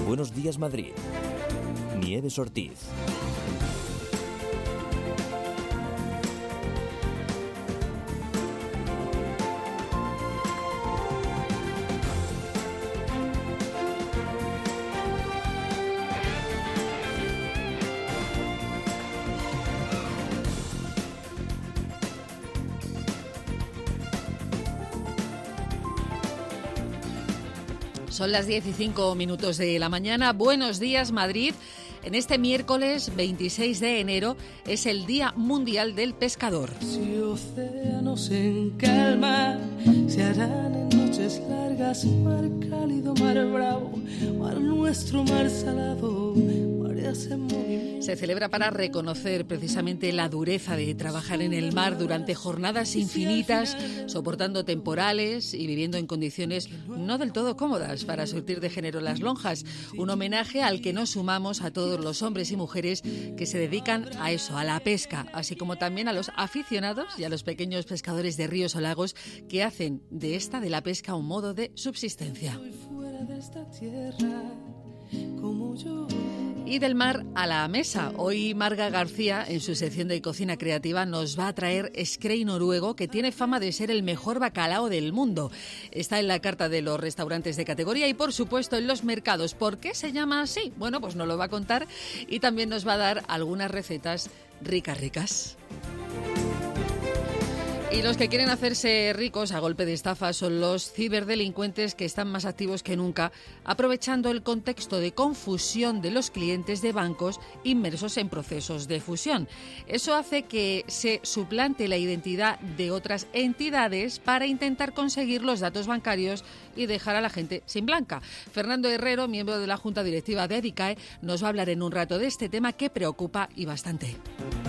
Buenos Días Madrid. Nieves Ortiz. Son las 10:05 de la mañana. Buenos días, Madrid. En este miércoles 26 de enero es el Día Mundial del Pescador. Si océanos en calma se harán en noches largas, mar cálido, mar bravo, mar nuestro, mar salado, mareas en movimiento. Se celebra para reconocer precisamente la dureza de trabajar en el mar durante jornadas infinitas, soportando temporales y viviendo en condiciones no del todo cómodas para surtir de género las lonjas. Un homenaje al que nos sumamos a todos los hombres y mujeres que se dedican a eso, a la pesca, así como también a los aficionados y a los pequeños pescadores de ríos o lagos que hacen de la pesca un modo de subsistencia. Y del mar a la mesa. Hoy Marga García, en su sección de cocina creativa, nos va a traer Skrei noruego, que tiene fama de ser el mejor bacalao del mundo. Está en la carta de los restaurantes de categoría y, por supuesto, en los mercados. ¿Por qué se llama así? Bueno, pues nos lo va a contar y también nos va a dar algunas recetas ricas. Y los que quieren hacerse ricos a golpe de estafa son los ciberdelincuentes, que están más activos que nunca, aprovechando el contexto de confusión de los clientes de bancos inmersos en procesos de fusión. Eso hace que se suplante la identidad de otras entidades para intentar conseguir los datos bancarios y dejar a la gente sin blanca. Fernando Herrero, miembro de la Junta Directiva de Adicae, nos va a hablar en un rato de este tema que preocupa y bastante.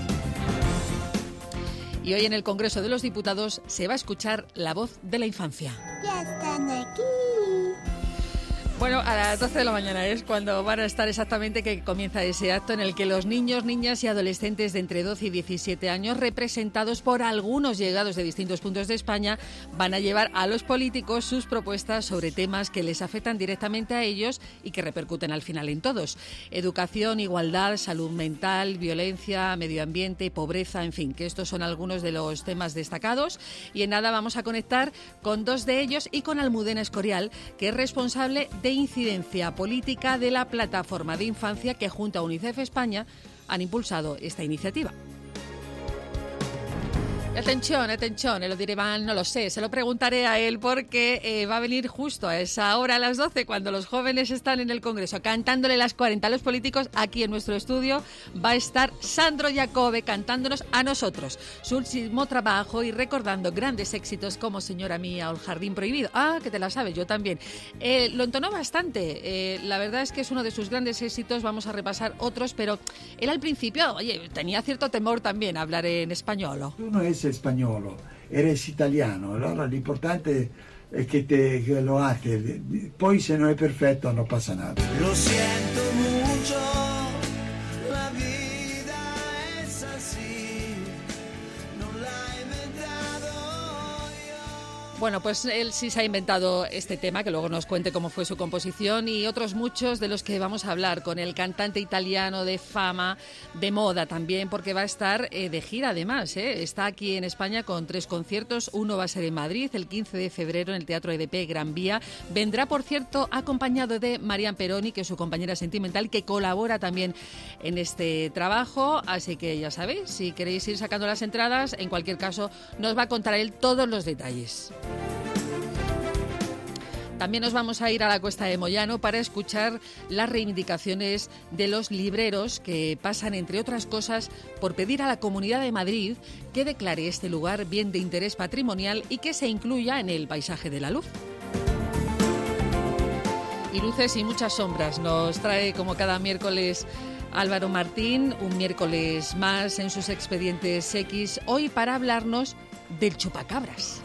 Y hoy en el Congreso de los Diputados se va a escuchar la voz de la infancia. ¡Ya están aquí! Bueno, a las 12 de la mañana es cuando van a estar exactamente que comienza ese acto en el que los niños, niñas y adolescentes de entre 12 y 17 años, representados por algunos llegados de distintos puntos de España, van a llevar a los políticos sus propuestas sobre temas que les afectan directamente a ellos y que repercuten al final en todos. Educación, igualdad, salud mental, violencia, medio ambiente, pobreza, en fin, que estos son algunos de los temas destacados. Y en nada vamos a conectar con dos de ellos y con Almudena Escorial, que es responsable de incidencia política de la plataforma de infancia que junto a UNICEF España han impulsado esta iniciativa. Atención, lo diré mal, no lo sé, se lo preguntaré a él porque va a venir justo a esa hora, a las 12, cuando los jóvenes están en el Congreso cantándole las 40 a los políticos. Aquí en nuestro estudio va a estar Sandro Jacobe cantándonos a nosotros su último trabajo y recordando grandes éxitos como Señora Mía o El Jardín Prohibido. Ah, que te la sabes, yo también. Lo entonó bastante, la verdad es que es uno de sus grandes éxitos. Vamos a repasar otros, pero él al principio, tenía cierto temor también a hablar en español. Uno es españolo, eres italiano, allora l'importante è che lo haces, poi se no es perfecto no pasa nada. Lo siento mucho, la vida es así, no la he inventado yo. Bueno, pues él sí se ha inventado este tema, que luego nos cuente cómo fue su composición, y otros muchos de los que vamos a hablar con el cantante italiano de fama, de moda también, porque va a estar de gira además, Está aquí en España con 3 conciertos. Uno va a ser en Madrid el 15 de febrero en el Teatro EDP Gran Vía. Vendrá, por cierto, acompañado de Marian Peroni, que es su compañera sentimental, que colabora también en este trabajo. Así que ya sabéis, si queréis ir sacando las entradas, en cualquier caso nos va a contar él todos los detalles. También nos vamos a ir a la Cuesta de Moyano para escuchar las reivindicaciones de los libreros, que pasan, entre otras cosas, por pedir a la Comunidad de Madrid que declare este lugar bien de interés patrimonial y que se incluya en el paisaje de la luz. Y luces y muchas sombras nos trae, como cada miércoles, Álvaro Martín, un miércoles más en sus Expedientes X, hoy para hablarnos del chupacabras.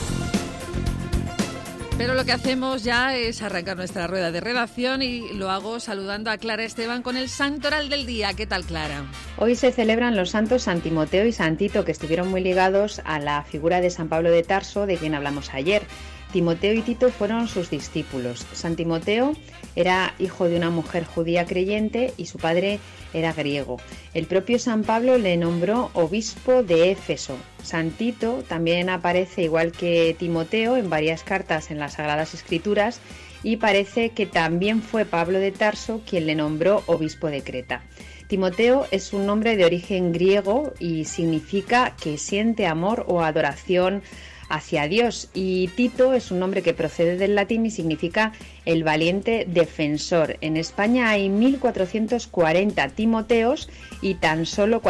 Pero lo que hacemos ya es arrancar nuestra rueda de redacción y lo hago saludando a Clara Esteban con el santoral del día. ¿Qué tal, Clara? Hoy se celebran los santos San Timoteo y San Tito, que estuvieron muy ligados a la figura de San Pablo de Tarso, de quien hablamos ayer. Timoteo y Tito fueron sus discípulos. San Timoteo era hijo de una mujer judía creyente y su padre era griego. El propio San Pablo le nombró obispo de Éfeso. San Tito también aparece, igual que Timoteo, en varias cartas en las Sagradas Escrituras, y parece que también fue Pablo de Tarso quien le nombró obispo de Creta. Timoteo es un nombre de origen griego y significa que siente amor o adoración hacia Dios, y Tito es un nombre que procede del latín y significa el valiente defensor. En España hay 1440 Timoteos y tan solo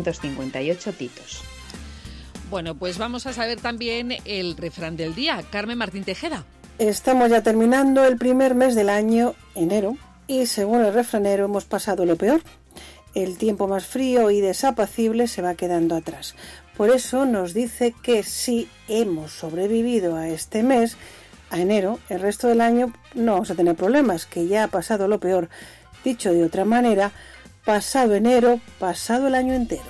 458 Titos. Bueno, pues vamos a saber también el refrán del día. Carmen Martín Tejeda. Estamos ya terminando el primer mes del año, enero, y según el refranero hemos pasado lo peor. El tiempo más frío y desapacible se va quedando atrás. Por eso nos dice que si hemos sobrevivido a este mes, a enero, el resto del año no vamos a tener problemas, que ya ha pasado lo peor. Dicho de otra manera, pasado enero, pasado el año entero.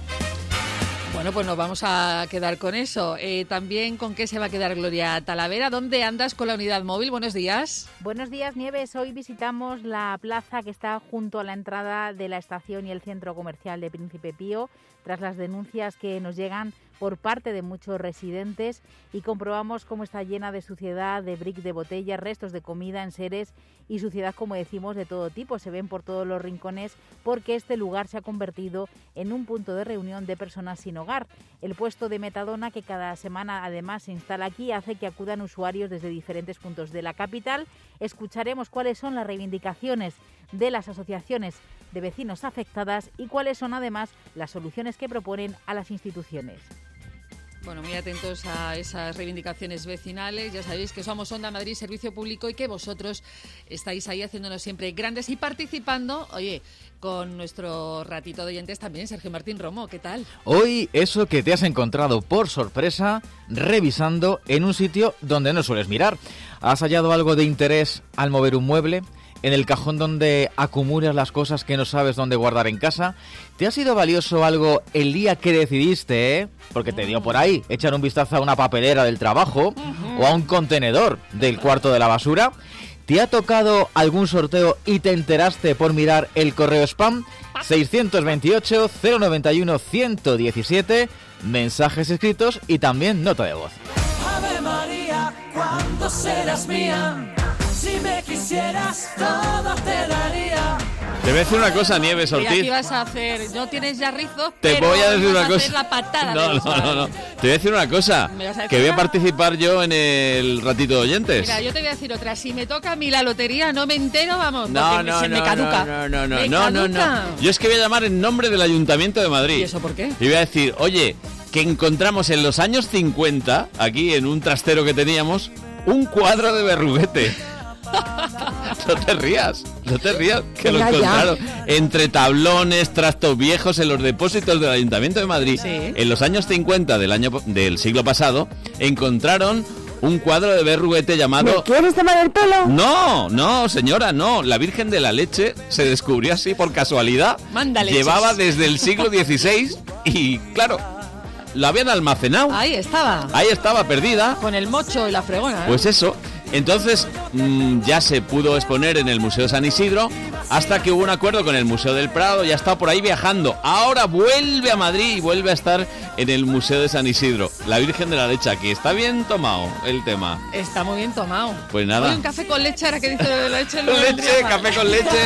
Bueno, pues nos vamos a quedar con eso. También, ¿con qué se va a quedar Gloria Talavera? ¿Dónde andas con la unidad móvil? Buenos días. Buenos días, Nieves. Hoy visitamos la plaza que está junto a la entrada de la estación y el centro comercial de Príncipe Pío, tras las denuncias que nos llegan por parte de muchos residentes, y comprobamos cómo está llena de suciedad, de bricks de botellas, restos de comida, enseres y suciedad, como decimos, de todo tipo. Se ven por todos los rincones porque este lugar se ha convertido en un punto de reunión de personas sin hogar. El puesto de metadona que cada semana además se instala aquí hace que acudan usuarios desde diferentes puntos de la capital. Escucharemos cuáles son las reivindicaciones de las asociaciones de vecinos afectadas y cuáles son además las soluciones que proponen a las instituciones. Bueno, muy atentos a esas reivindicaciones vecinales. Ya sabéis que somos Onda Madrid Servicio Público y que vosotros estáis ahí haciéndonos siempre grandes y participando, oye, con nuestro ratito de oyentes también. Sergio Martín Romo, ¿qué tal? Hoy eso que te has encontrado por sorpresa revisando en un sitio donde no sueles mirar. ¿Has hallado algo de interés al mover un mueble? ¿En el cajón donde acumulas las cosas que no sabes dónde guardar en casa? ¿Te ha sido valioso algo el día que decidiste, porque te dio por ahí, echar un vistazo a una papelera del trabajo o a un contenedor del cuarto de la basura? ¿Te ha tocado algún sorteo y te enteraste por mirar el correo spam? 628-091-117, mensajes escritos y también nota de voz. Ave María, ¿cuándo serás mía? Si me quisieras, todo te daría. Te voy a decir una cosa, Nieves Ortiz. ¿Qué vas a hacer? No tienes ya rizos, te pero voy a decir una cosa. Hacer la patada. No. Te voy a decir una cosa. Que voy a participar yo en el ratito de oyentes. Mira, yo te voy a decir otra. Si me toca a mí la lotería, no me entero, vamos. No. Me caduca. No. Yo es que voy a llamar en nombre del Ayuntamiento de Madrid. ¿Y eso por qué? Y voy a decir, oye, que encontramos en los años 50, aquí en un trastero que teníamos, un cuadro de Berruguete. No te rías, que lo encontraron entre tablones, trastos viejos en los depósitos del Ayuntamiento de Madrid. ¿Sí? En los años 50 del siglo pasado encontraron un cuadro de Berruguete llamado... ¿Me quieres tomar el pelo? No, señora, no. La Virgen de la Leche se descubrió así por casualidad. Manda leches. Llevaba desde el siglo XVI y, claro, la habían almacenado. Ahí estaba, perdida. con el mocho y la fregona, ¿eh? Pues eso. Entonces ya se pudo exponer en el Museo de San Isidro hasta que hubo un acuerdo con el Museo del Prado, ya está por ahí viajando. Ahora vuelve a Madrid y vuelve a estar en el Museo de San Isidro. La Virgen de la Leche, que está bien tomado el tema. Está muy bien tomado. Pues nada. Hoy un café con leche, ahora que dice de leche. Café con leche.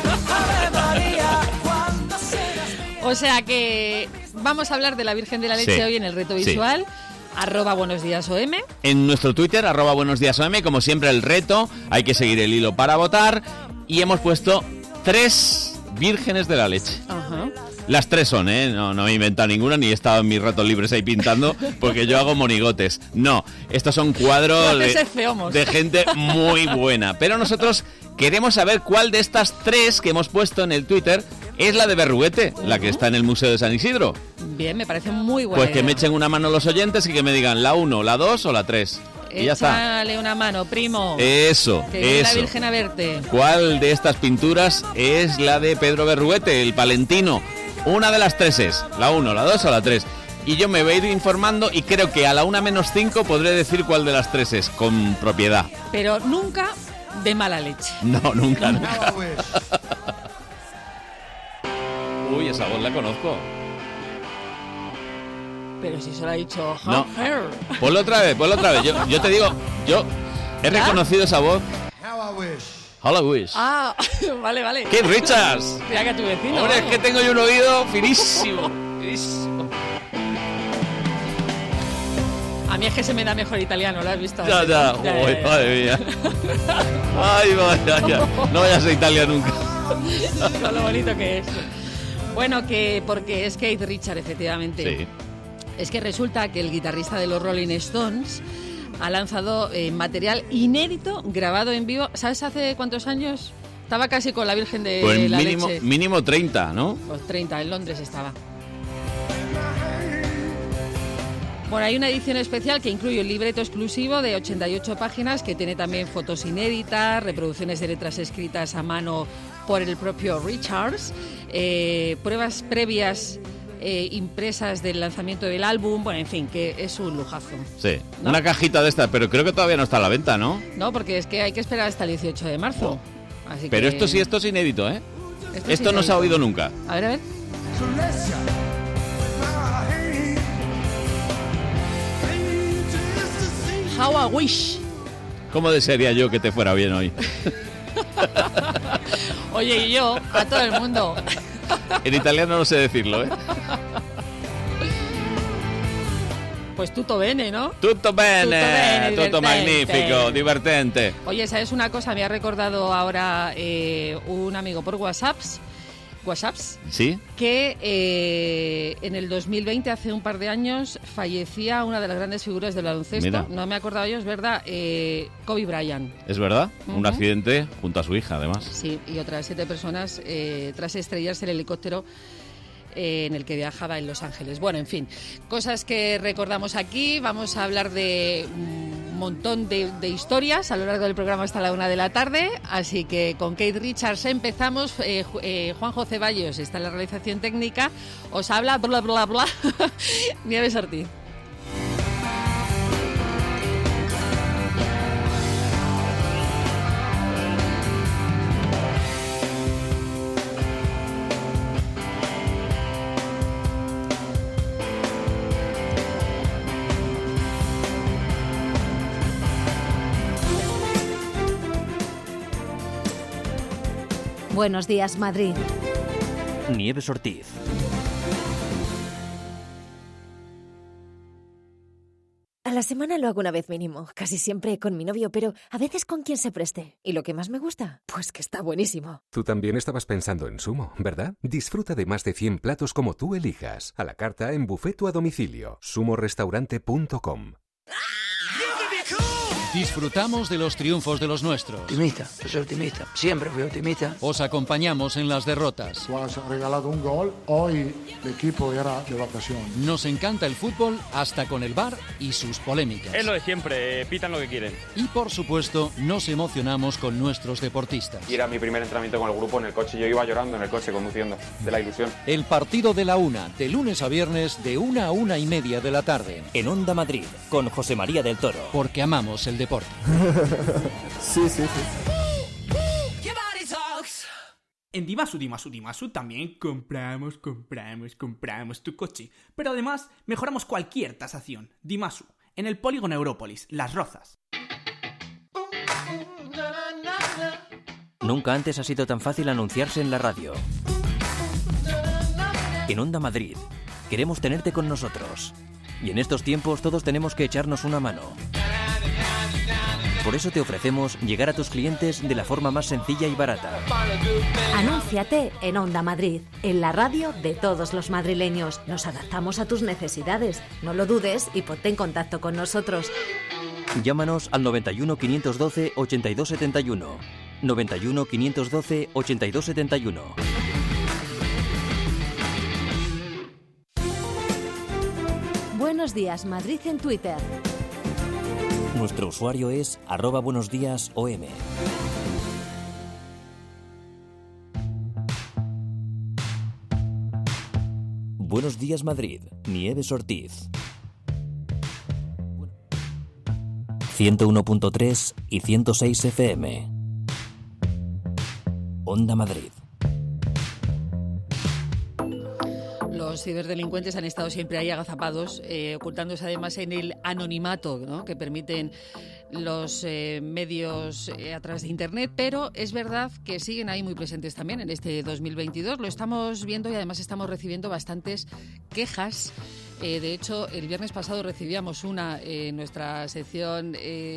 O sea que vamos a hablar de la Virgen de la Leche hoy en el reto visual. Sí. @buenosdíasOM. En nuestro Twitter, @buenosdíasOM, como siempre el reto, hay que seguir el hilo para votar. Y hemos puesto 3 vírgenes de la leche. Ajá. Las 3 son, no he inventado ninguna, ni he estado en mis ratos libres ahí pintando, porque yo hago monigotes. No, estos son cuadros de gente muy buena. Pero nosotros queremos saber cuál de estas 3 que hemos puesto en el Twitter es la de Berruguete, la que está en el Museo de San Isidro. Bien, me parece muy buena. Pues que me echen una mano los oyentes y que me digan la 1, la 2 o la 3. Y ya está. Échale una mano, primo. Eso. La Virgen a verte. ¿Cuál de estas pinturas es la de Pedro Berruguete, el palentino? Una de las 3 es, la 1, la 2 o la 3. y yo me voy a ir informando y creo que a la 1:05 podré decir cuál de las 3 es, con propiedad. Pero nunca de mala leche. No, nunca. Uy, esa voz la conozco. Pero si solo ha dicho... No. Ponlo otra vez. Yo te digo, yo he reconocido esa voz. How I wish. Ah, vale. Keith Richards. Mira que tu vecino. Hombre, es que tengo yo un oído finísimo. A mí es que se me da mejor italiano, ¿lo has visto? Ya. Uy, madre mía. Ay, vaya. No vayas a Italia nunca. Con lo bonito que es. Bueno, porque es Keith Richards, efectivamente. Sí. Es que resulta que el guitarrista de los Rolling Stones ha lanzado material inédito grabado en vivo. ¿Sabes hace cuántos años? Estaba casi con la Virgen de pues la Leche. Mínimo 30, ¿no? Pues 30, en Londres estaba. Bueno, hay una edición especial que incluye un libreto exclusivo de 88 páginas que tiene también fotos inéditas, reproducciones de letras escritas a mano por el propio Richards, pruebas previas impresas del lanzamiento del álbum, bueno, en fin, que es un lujazo. Sí, ¿no? Una cajita de estas, pero creo que todavía no está a la venta, ¿no? No, porque es que hay que esperar hasta el 18 de marzo. Así pero que... esto es inédito, ¿eh? Esto no se ha oído nunca. A ver. How I wish. ¿Cómo desearía yo que te fuera bien hoy? Oye, y yo, a todo el mundo. En italiano no sé decirlo, ¿eh? Pues tutto bene, ¿no? Tutto bene, tutto magnífico, divertente. Oye, ¿sabes una cosa? Me ha recordado ahora un amigo por WhatsApps, ¿sí? Que en el 2020, hace un par de años, fallecía una de las grandes figuras del baloncesto. Mira. No me acordaba yo, es verdad, Kobe Bryant. ¿Es verdad? Un accidente junto a su hija, además. Sí, y otras 7 personas tras estrellarse el helicóptero en el que viajaba en Los Ángeles. Bueno, en fin, cosas que recordamos aquí. Vamos a hablar de un montón de historias a lo largo del programa hasta la 1 de la tarde. Así que con Keith Richards empezamos. Juanjo Ceballos está en la realización técnica. Os habla, bla, bla, bla, Nieves Ortiz. Buenos días, Madrid. Nieves Ortiz. A la semana lo hago una vez mínimo, casi siempre con mi novio, pero a veces con quien se preste. ¿Y lo que más me gusta? Pues que está buenísimo. Tú también estabas pensando en Sumo, ¿verdad? Disfruta de más de 100 platos como tú elijas. A la carta en buffet o a domicilio. sumorestaurante.com. Disfrutamos de los triunfos de los nuestros. Optimista, soy optimista. Siempre fui optimista. Os acompañamos en las derrotas. Tú has regalado un gol, hoy el equipo era de vacaciones. Nos encanta el fútbol hasta con el VAR y sus polémicas. Es lo de siempre, pitan lo que quieren. Y por supuesto, nos emocionamos con nuestros deportistas. Y era mi primer entrenamiento con el grupo en el coche. Yo iba llorando en el coche conduciendo, de la ilusión. El partido de la 1, de lunes a viernes, de 1 a 1:30 de la tarde. En Onda Madrid, con José María del Toro. Porque amamos el deporte. Sí. En Dimasu también compramos tu coche. Pero además mejoramos cualquier tasación. Dimasu, en el polígono Európolis, Las Rozas. Nunca antes ha sido tan fácil anunciarse en la radio. En Onda Madrid, queremos tenerte con nosotros. Y en estos tiempos todos tenemos que echarnos una mano. Por eso te ofrecemos llegar a tus clientes de la forma más sencilla y barata. Anúnciate en Onda Madrid, en la radio de todos los madrileños. Nos adaptamos a tus necesidades. No lo dudes y ponte en contacto con nosotros. Llámanos al 91 512 8271. 91 512 8271. Buenos días, Madrid en Twitter. Nuestro usuario es @buenosdíasom. Buenos días Madrid, Nieves Ortiz. 101.3 y 106 FM. Onda Madrid. Los ciberdelincuentes han estado siempre ahí agazapados, ocultándose además en el anonimato, ¿no?, que permiten los medios a través de Internet, pero es verdad que siguen ahí muy presentes también en este 2022. Lo estamos viendo y además estamos recibiendo bastantes quejas. De hecho, el viernes pasado recibíamos una en nuestra sección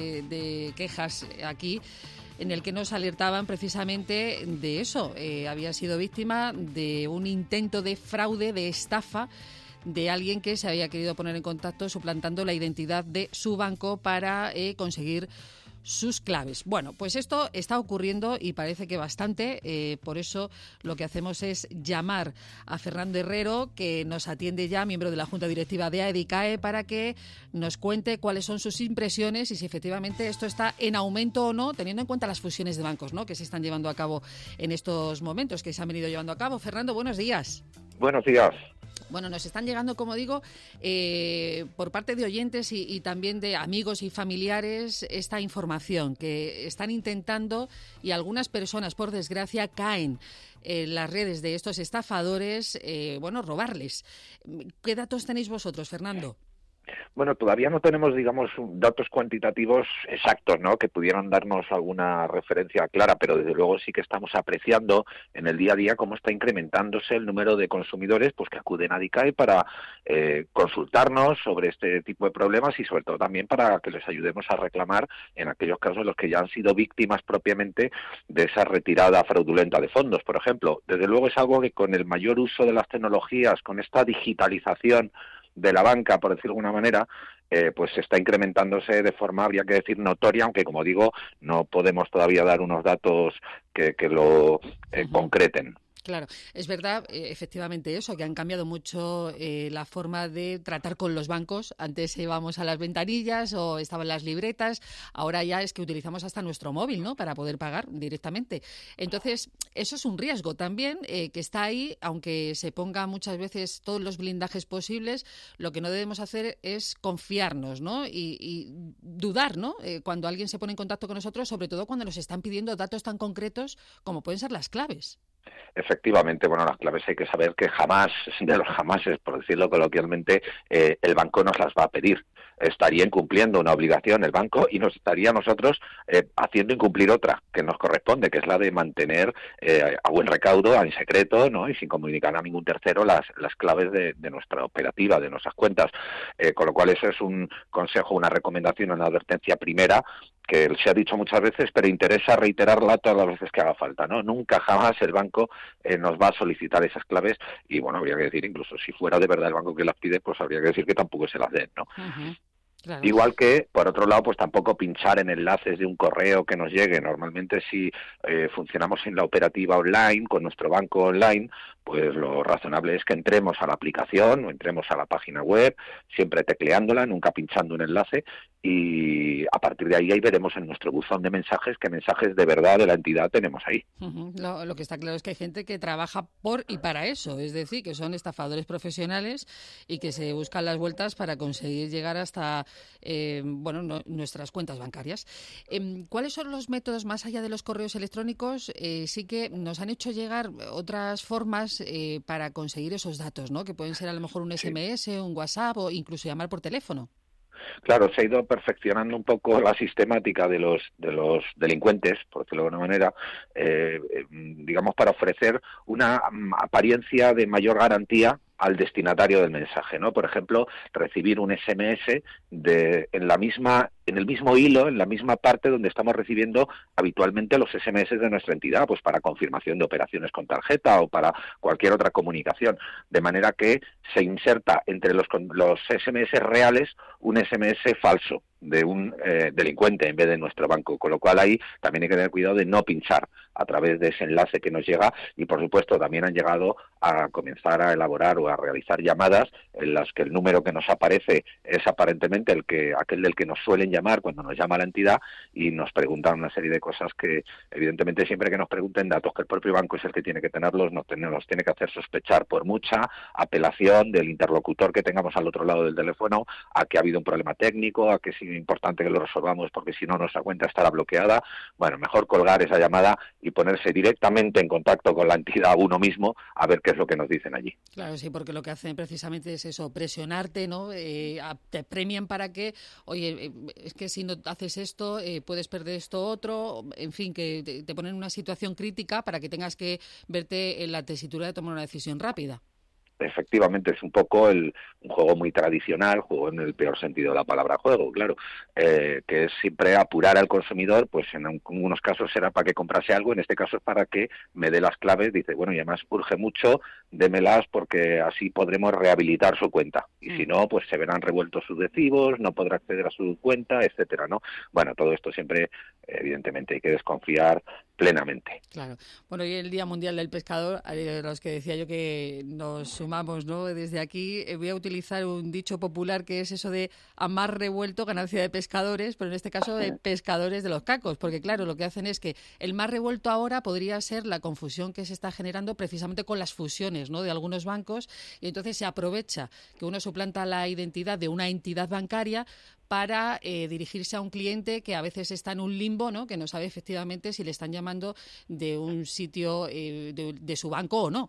de quejas aquí, en el que nos alertaban precisamente de eso. Había sido víctima de un intento de fraude, de estafa, de alguien que se había querido poner en contacto suplantando la identidad de su banco para conseguir sus claves. Bueno, pues esto está ocurriendo y parece que bastante. Por eso lo que hacemos es llamar a Fernando Herrero, que nos atiende ya, miembro de la Junta Directiva de AEDICAE, para que nos cuente cuáles son sus impresiones y si efectivamente esto está en aumento o no, teniendo en cuenta las fusiones de bancos, ¿no?, que se están llevando a cabo en estos momentos, que se han venido llevando a cabo. Fernando, buenos días. Buenos días. Bueno, nos están llegando, como digo, por parte de oyentes y también de amigos y familiares esta información que están intentando, y algunas personas, por desgracia, caen en las redes de estos estafadores, robarles. ¿Qué datos tenéis vosotros, Fernando? Bueno, todavía no tenemos, digamos, datos cuantitativos exactos, ¿no?, que pudieran darnos alguna referencia clara, pero desde luego sí que estamos apreciando en el día a día cómo está incrementándose el número de consumidores pues que acuden a AEDICAE para consultarnos sobre este tipo de problemas y sobre todo también para que les ayudemos a reclamar en aquellos casos en los que ya han sido víctimas propiamente de esa retirada fraudulenta de fondos, por ejemplo. Desde luego es algo que con el mayor uso de las tecnologías, con esta digitalización de la banca, por decirlo de alguna manera, pues está incrementándose de forma, habría que decir, notoria, aunque como digo, no podemos todavía dar unos datos que lo concreten. Claro, es verdad, efectivamente eso, que han cambiado mucho la forma de tratar con los bancos. Antes íbamos a las ventanillas o estaban las libretas, ahora ya es que utilizamos hasta nuestro móvil, ¿no?, para poder pagar directamente. Entonces, eso es un riesgo también que está ahí, aunque se ponga muchas veces todos los blindajes posibles. Lo que no debemos hacer es confiarnos, ¿no?, y dudar, ¿no?, cuando alguien se pone en contacto con nosotros, sobre todo cuando nos están pidiendo datos tan concretos como pueden ser las claves. Efectivamente, bueno, las claves hay que saber que jamás, de los jamases, por decirlo coloquialmente, el banco nos las va a pedir. Estaría incumpliendo una obligación el banco y nos estaría nosotros haciendo incumplir otra que nos corresponde, que es la de mantener a buen recaudo, en secreto, ¿no?, y sin comunicar a ningún tercero las claves de nuestra operativa, de nuestras cuentas. Con lo cual eso es un consejo, una recomendación, una advertencia primera, que se ha dicho muchas veces, pero interesa reiterarla todas las veces que haga falta, ¿no? Nunca jamás el banco nos va a solicitar esas claves y, bueno, habría que decir, incluso si fuera de verdad el banco que las pide, pues habría que decir que tampoco se las den, ¿no? Uh-huh. Claro. Igual que, por otro lado, pues tampoco pinchar en enlaces de un correo que nos llegue. Normalmente si funcionamos en la operativa online, con nuestro banco online, pues lo razonable es que entremos a la aplicación o entremos a la página web, siempre tecleándola, nunca pinchando un enlace, y a partir de ahí veremos en nuestro buzón de mensajes qué mensajes de verdad de la entidad tenemos ahí. Uh-huh. Lo que está claro es que hay gente que trabaja por y para eso, es decir, que son estafadores profesionales y que se buscan las vueltas para conseguir llegar hasta nuestras cuentas bancarias. ¿Cuáles son los métodos, más allá de los correos electrónicos? Sí que nos han hecho llegar otras formas para conseguir esos datos, ¿no?, que pueden ser a lo mejor un SMS, un WhatsApp o incluso llamar por teléfono. Claro, se ha ido perfeccionando un poco la sistemática de los delincuentes, por decirlo de alguna manera, digamos, para ofrecer una apariencia de mayor garantía al destinatario del mensaje, ¿no? Por ejemplo, recibir un SMS en el mismo hilo, en la misma parte donde estamos recibiendo habitualmente los SMS de nuestra entidad, pues para confirmación de operaciones con tarjeta o para cualquier otra comunicación, de manera que se inserta entre los SMS reales un SMS falso de un delincuente en vez de nuestro banco, con lo cual ahí también hay que tener cuidado de no pinchar a través de ese enlace que nos llega y, por supuesto, también han llegado a comenzar a elaborar o a realizar llamadas en las que el número que nos aparece es aparentemente aquel del que nos suelen llamar cuando nos llama la entidad y nos preguntan una serie de cosas que, evidentemente, siempre que nos pregunten datos que el propio banco es el que tiene que tenerlos, nos tiene que hacer sospechar por mucha apelación del interlocutor que tengamos al otro lado del teléfono a que ha habido un problema técnico, a que es importante que lo resolvamos porque si no nuestra cuenta estará bloqueada. Bueno, mejor colgar esa llamada y ponerse directamente en contacto con la entidad uno mismo a ver qué es lo que nos dicen allí. Claro, sí, porque lo que hacen precisamente es eso, presionarte, ¿no? Te premian para que, oye, es que si no haces esto, puedes perder esto otro, en fin, que te ponen en una situación crítica para que tengas que verte en la tesitura de tomar una decisión rápida. Efectivamente, es un poco un juego muy tradicional, juego en el peor sentido de la palabra juego, claro, que es siempre apurar al consumidor, pues en algunos casos será para que comprase algo, en este caso es para que me dé las claves, dice, bueno, y además urge mucho, démelas porque así podremos rehabilitar su cuenta, y si no, pues se verán revueltos sus recibos, no podrá acceder a su cuenta, etcétera, ¿no? Bueno, todo esto siempre, evidentemente, hay que desconfiar plenamente. Claro. Bueno, y el Día Mundial del Pescador, a los que decía yo que nos sumamos, ¿no? Desde aquí voy a utilizar un dicho popular que es eso de a mar revuelto, ganancia de pescadores, pero en este caso de pescadores de los cacos, porque claro, lo que hacen es que el mar revuelto ahora podría ser la confusión que se está generando precisamente con las fusiones, ¿no? De algunos bancos, y entonces se aprovecha que uno suplanta la identidad de una entidad bancaria para dirigirse a un cliente que a veces está en un limbo, ¿no? Que no sabe efectivamente si le están llamando de un sitio de su banco o no.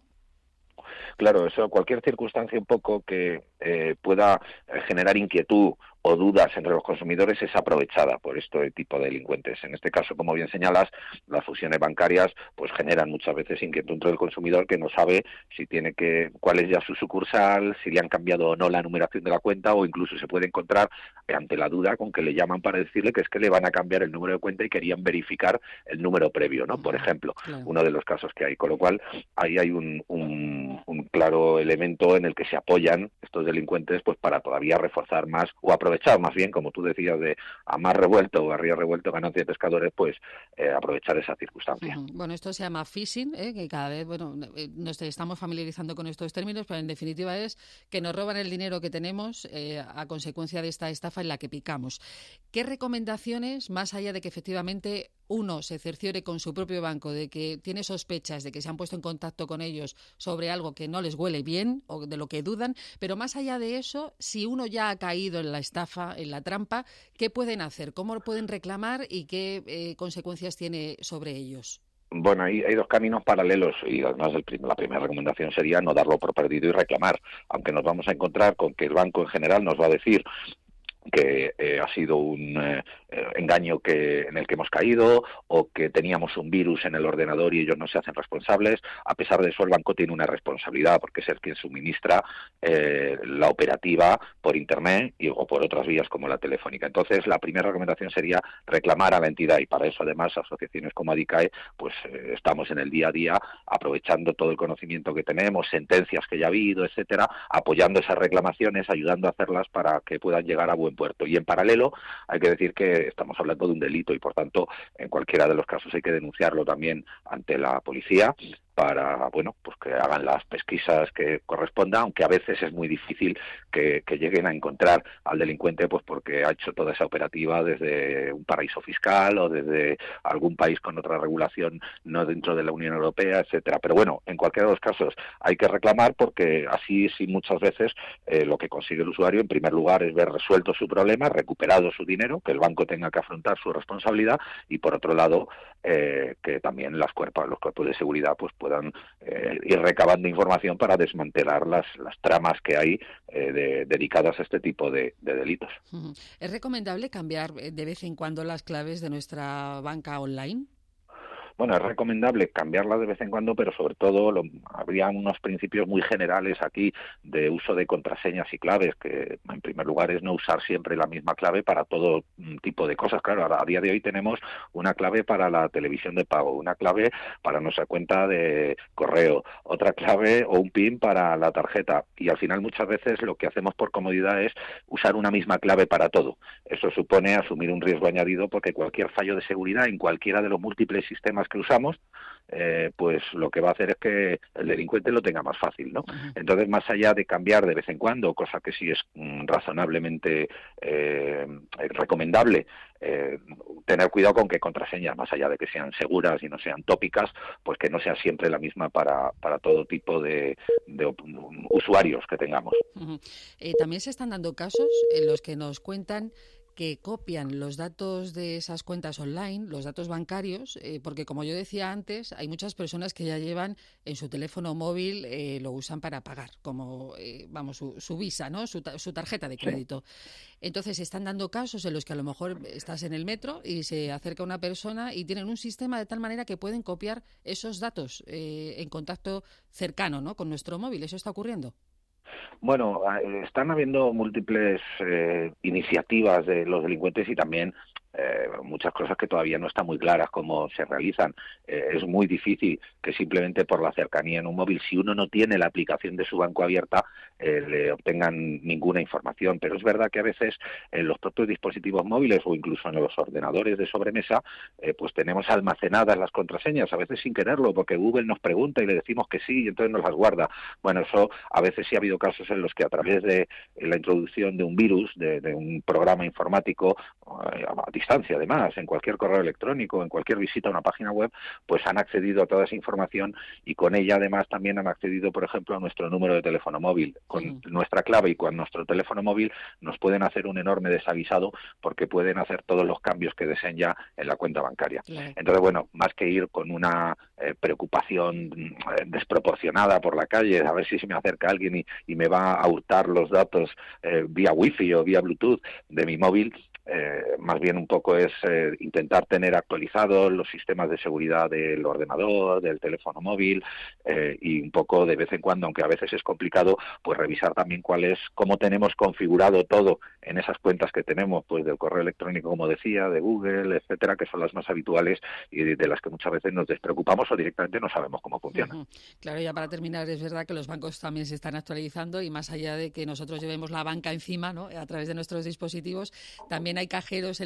Claro, eso, cualquier circunstancia un poco que pueda generar inquietud o dudas entre los consumidores es aprovechada por este tipo de delincuentes. En este caso, como bien señalas, las fusiones bancarias pues generan muchas veces inquietud entre el consumidor que no sabe si cuál es ya su sucursal, si le han cambiado o no la numeración de la cuenta, o incluso se puede encontrar ante la duda con que le llaman para decirle que es que le van a cambiar el número de cuenta y querían verificar el número previo, ¿no? Por ejemplo, uno de los casos que hay. Con lo cual, ahí hay un claro elemento en el que se apoyan estos delincuentes pues para todavía reforzar más o aprovechar más bien, como tú decías, de a mar revuelto o a río revuelto, ganancia de pescadores, pues aprovechar esa circunstancia. Bueno, esto se llama phishing, que cada vez, nos estamos familiarizando con estos términos, pero en definitiva es que nos roban el dinero que tenemos a consecuencia de esta estafa en la que picamos. ¿Qué recomendaciones, más allá de que efectivamente uno se cerciore con su propio banco de que tiene sospechas de que se han puesto en contacto con ellos sobre algo que no les huele bien o de lo que dudan, pero más allá de eso, si uno ya ha caído en la estafa, en la trampa, ¿qué pueden hacer? ¿Cómo lo pueden reclamar y qué consecuencias tiene sobre ellos? Bueno, hay dos caminos paralelos y además la primera recomendación sería no darlo por perdido y reclamar, aunque nos vamos a encontrar con que el banco en general nos va a decir que ha sido un engaño en el que hemos caído o que teníamos un virus en el ordenador y ellos no se hacen responsables. A pesar de eso, el banco tiene una responsabilidad porque es el quien suministra la operativa por Internet o por otras vías como la telefónica. Entonces, la primera recomendación sería reclamar a la entidad y para eso, además, asociaciones como Adicae, pues estamos en el día a día aprovechando todo el conocimiento que tenemos, sentencias que ya ha habido, etcétera, apoyando esas reclamaciones, ayudando a hacerlas para que puedan llegar a buen puerto. Y en paralelo hay que decir que estamos hablando de un delito y por tanto en cualquiera de los casos hay que denunciarlo también ante la policía para, bueno, pues que hagan las pesquisas que correspondan, aunque a veces es muy difícil que lleguen a encontrar al delincuente, pues porque ha hecho toda esa operativa desde un paraíso fiscal o desde algún país con otra regulación no dentro de la Unión Europea, etcétera. Pero bueno, en cualquiera de los casos hay que reclamar porque así sí muchas veces lo que consigue el usuario en primer lugar es ver resuelto su problema, recuperado su dinero, que el banco tenga que afrontar su responsabilidad y por otro lado que también los cuerpos de seguridad pues puedan ir recabando información para desmantelar las tramas que hay dedicadas a este tipo de delitos. ¿Es recomendable cambiar de vez en cuando las claves de nuestra banca online? Bueno, es recomendable cambiarla de vez en cuando, pero sobre todo habría unos principios muy generales aquí de uso de contraseñas y claves, que en primer lugar es no usar siempre la misma clave para todo tipo de cosas. Claro, a día de hoy tenemos una clave para la televisión de pago, una clave para nuestra cuenta de correo, otra clave o un PIN para la tarjeta, y al final muchas veces lo que hacemos por comodidad es usar una misma clave para todo. Eso supone asumir un riesgo añadido porque cualquier fallo de seguridad en cualquiera de los múltiples sistemas sistemas que usamos, pues lo que va a hacer es que el delincuente lo tenga más fácil, ¿no? Entonces, más allá de cambiar de vez en cuando, cosa que sí es razonablemente recomendable, tener cuidado con que contraseñas, más allá de que sean seguras y no sean tópicas, pues que no sea siempre la misma para todo tipo de usuarios que tengamos. También se están dando casos en los que nos cuentan que copian los datos de esas cuentas online, los datos bancarios, porque como yo decía antes, hay muchas personas que ya llevan en su teléfono móvil, lo usan para pagar, como su Visa, ¿no? Su tarjeta de crédito. Entonces están dando casos en los que a lo mejor estás en el metro y se acerca una persona y tienen un sistema de tal manera que pueden copiar esos datos en contacto cercano, ¿no?, con nuestro móvil. ¿Eso está ocurriendo? Bueno, están habiendo múltiples iniciativas de los delincuentes y también muchas cosas que todavía no están muy claras cómo se realizan. Es muy difícil que simplemente por la cercanía en un móvil, si uno no tiene la aplicación de su banco abierta, le obtengan ninguna información. Pero es verdad que a veces en los propios dispositivos móviles o incluso en los ordenadores de sobremesa, pues tenemos almacenadas las contraseñas, a veces sin quererlo, porque Google nos pregunta y le decimos que sí y entonces nos las guarda. Bueno, eso a veces sí ha habido casos en los que a través de la introducción de un virus, de un programa informático, a distancia además, en cualquier correo electrónico, en cualquier visita a una página web, pues han accedido a toda esa información y con ella además también han accedido, por ejemplo, a nuestro número de teléfono móvil. Con nuestra clave y con nuestro teléfono móvil nos pueden hacer un enorme desaguisado porque pueden hacer todos los cambios que deseen ya en la cuenta bancaria. Entonces, bueno, más que ir con una preocupación desproporcionada por la calle, a ver si se me acerca alguien y me va a hurtar los datos vía wifi o vía Bluetooth de mi móvil, más bien un poco es intentar tener actualizados los sistemas de seguridad del ordenador, del teléfono móvil, y un poco de vez en cuando, aunque a veces es complicado, pues revisar también cómo tenemos configurado todo en esas cuentas que tenemos, pues del correo electrónico, como decía, de Google, etcétera, que son las más habituales y de las que muchas veces nos despreocupamos o directamente no sabemos cómo funcionan. Claro, ya para terminar, es verdad que los bancos también se están actualizando y más allá de que nosotros llevemos la banca encima, ¿no?, a través de nuestros dispositivos, también hay cajeros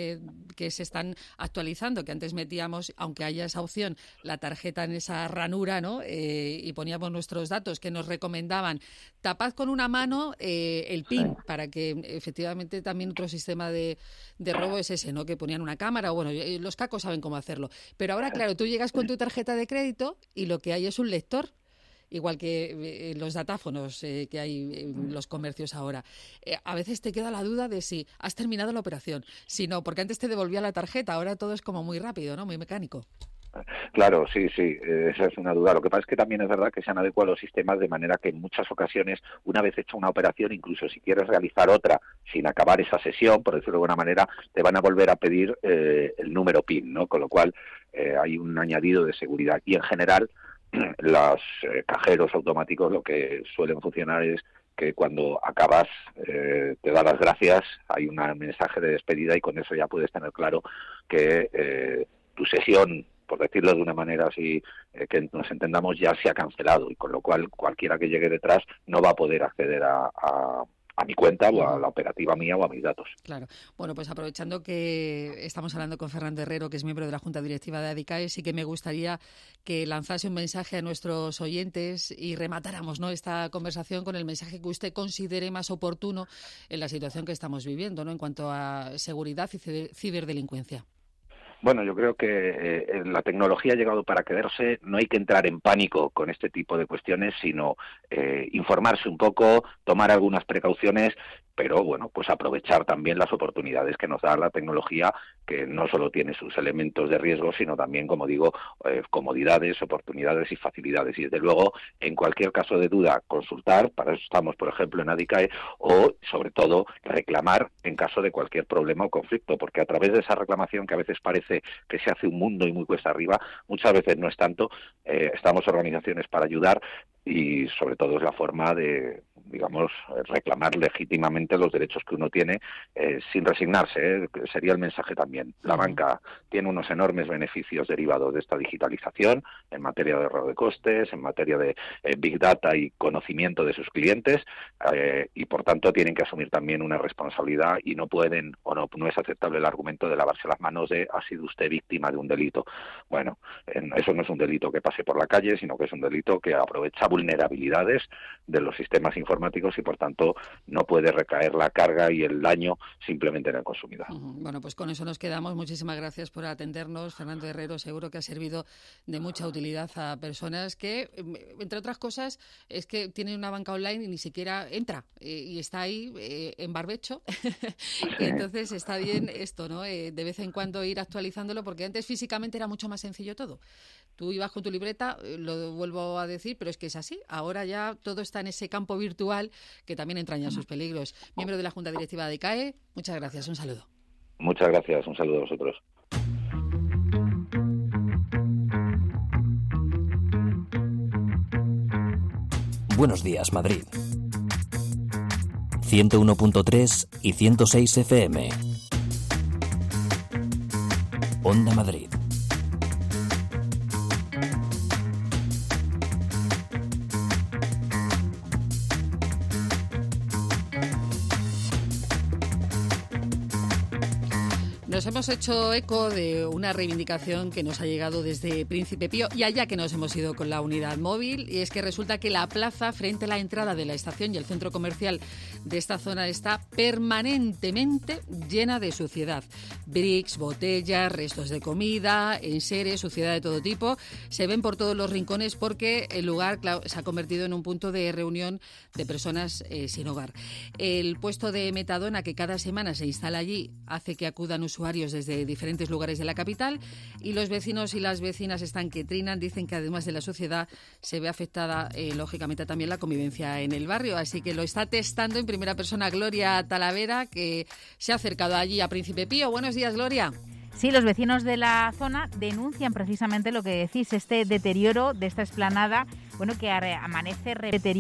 que se están actualizando, que antes metíamos, aunque haya esa opción, la tarjeta en esa ranura, ¿no?, y poníamos nuestros datos que nos recomendaban. Tapad con una mano el PIN, para que efectivamente también otro sistema de robo es ese, ¿no?, que ponían una cámara, o bueno, los cacos saben cómo hacerlo. Pero ahora, claro, tú llegas con tu tarjeta de crédito y lo que hay es un lector, igual que los datáfonos que hay en los comercios ahora. A veces te queda la duda de si has terminado la operación, si no, porque antes te devolvía la tarjeta, ahora todo es como muy rápido, ¿no?, muy mecánico. Claro, sí, esa es una duda. Lo que pasa es que también es verdad que se han adecuado los sistemas de manera que en muchas ocasiones, una vez hecha una operación, incluso si quieres realizar otra sin acabar esa sesión, por decirlo de alguna manera, te van a volver a pedir el número PIN, ¿no? Con lo cual hay un añadido de seguridad. Y en general, los cajeros automáticos lo que suelen funcionar es que cuando acabas te da las gracias, hay un mensaje de despedida y con eso ya puedes tener claro que tu sesión, por decirlo de una manera así, que nos entendamos, ya se ha cancelado y con lo cual cualquiera que llegue detrás no va a poder acceder a mi cuenta o a la operativa mía o a mis datos. Claro. Bueno, pues aprovechando que estamos hablando con Fernando Herrero, que es miembro de la Junta Directiva de Adicae, sí que me gustaría que lanzase un mensaje a nuestros oyentes y rematáramos, ¿no?, esta conversación con el mensaje que usted considere más oportuno en la situación que estamos viviendo, ¿no?, en cuanto a seguridad y ciberdelincuencia. Bueno, yo creo que la tecnología ha llegado para quedarse. No hay que entrar en pánico con este tipo de cuestiones, sino informarse un poco, tomar algunas precauciones, pero bueno, pues aprovechar también las oportunidades que nos da la tecnología, que no solo tiene sus elementos de riesgo, sino también, como digo, comodidades, oportunidades y facilidades. Y desde luego, en cualquier caso de duda, consultar, para eso estamos, por ejemplo, en Adicae, o sobre todo reclamar en caso de cualquier problema o conflicto, porque a través de esa reclamación, que a veces parece que se hace un mundo y muy cuesta arriba, muchas veces no es tanto. Estamos organizaciones para ayudar y sobre todo es la forma de digamos, reclamar legítimamente los derechos que uno tiene sin resignarse, sería el mensaje también. La banca tiene unos enormes beneficios derivados de esta digitalización en materia de ahorro de costes, en materia de Big Data y conocimiento de sus clientes, y por tanto tienen que asumir también una responsabilidad y no pueden, o no es aceptable el argumento de lavarse las manos de ha sido usted víctima de un delito. Bueno, eso no es un delito que pase por la calle, sino que es un delito que aprovecha vulnerabilidades de los sistemas informáticos y por tanto no puede recaer la carga y el daño simplemente en el consumidor. Bueno, pues con eso nos quedamos. Muchísimas gracias por atendernos, Fernando Herrero. Seguro que ha servido de mucha utilidad a personas que, entre otras cosas, es que tienen una banca online y ni siquiera entra y está ahí en barbecho. Entonces está bien esto, ¿no? De vez en cuando ir actualizándolo, porque antes físicamente era mucho más sencillo todo. Tú ibas con tu libreta, lo vuelvo a decir, pero es que es así. Ahora ya todo está en ese campo virtual que también entraña sus peligros. Miembro de la Junta Directiva de CAE, muchas gracias. Un saludo. Muchas gracias. Un saludo a vosotros. Buenos días, Madrid. 101.3 y 106 FM. Onda Madrid. Nos hemos hecho eco de una reivindicación que nos ha llegado desde Príncipe Pío y allá que nos hemos ido con la unidad móvil, y es que resulta que la plaza frente a la entrada de la estación y el centro comercial de esta zona está permanentemente llena de suciedad. Bricks, botellas, restos de comida, enseres, suciedad de todo tipo, se ven por todos los rincones porque el lugar, claro, se ha convertido en un punto de reunión de personas sin hogar. El puesto de metadona que cada semana se instala allí hace que acudan usuarios desde diferentes lugares de la capital, y los vecinos y las vecinas están que trinan. Dicen que además de la suciedad se ve afectada lógicamente también la convivencia en el barrio, así que lo está testando en primera persona Gloria Talavera, que se ha acercado allí a Príncipe Pío. Buenos días, Gloria. Sí, los vecinos de la zona denuncian precisamente lo que decís, este deterioro de esta explanada, que amanece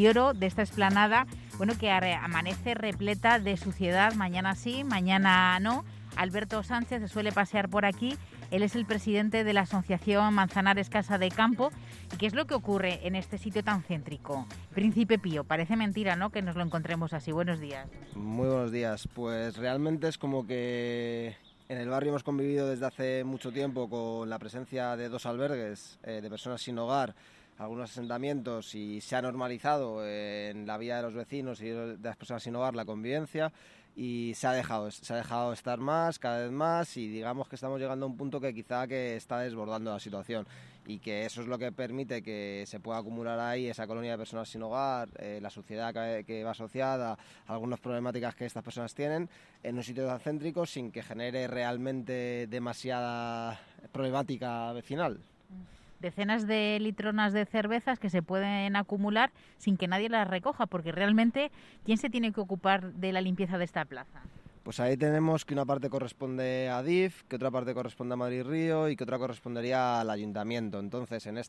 repleta de suciedad, mañana sí, mañana no. Alberto Sánchez se suele pasear por aquí. Él es el presidente de la asociación Manzanares Casa de Campo. ¿Y qué es lo que ocurre en este sitio tan céntrico? Príncipe Pío, parece mentira, ¿no?, que nos lo encontremos así. Buenos días. Muy buenos días. Pues realmente es como que en el barrio hemos convivido desde hace mucho tiempo con la presencia de 2 albergues de personas sin hogar, algunos asentamientos, y se ha normalizado en la vida de los vecinos y de las personas sin hogar la convivencia. Y se ha dejado estar más, cada vez más, y digamos que estamos llegando a un punto que quizá que está desbordando la situación, y que eso es lo que permite que se pueda acumular ahí esa colonia de personas sin hogar, la suciedad que va asociada a algunas problemáticas que estas personas tienen en un sitio tan céntrico sin que genere realmente demasiada problemática vecinal. Decenas de litronas de cervezas que se pueden acumular sin que nadie las recoja, porque realmente, ¿quién se tiene que ocupar de la limpieza de esta plaza? Pues ahí tenemos que una parte corresponde a DIF, que otra parte corresponde a Madrid Río y que otra correspondería al ayuntamiento. Entonces, en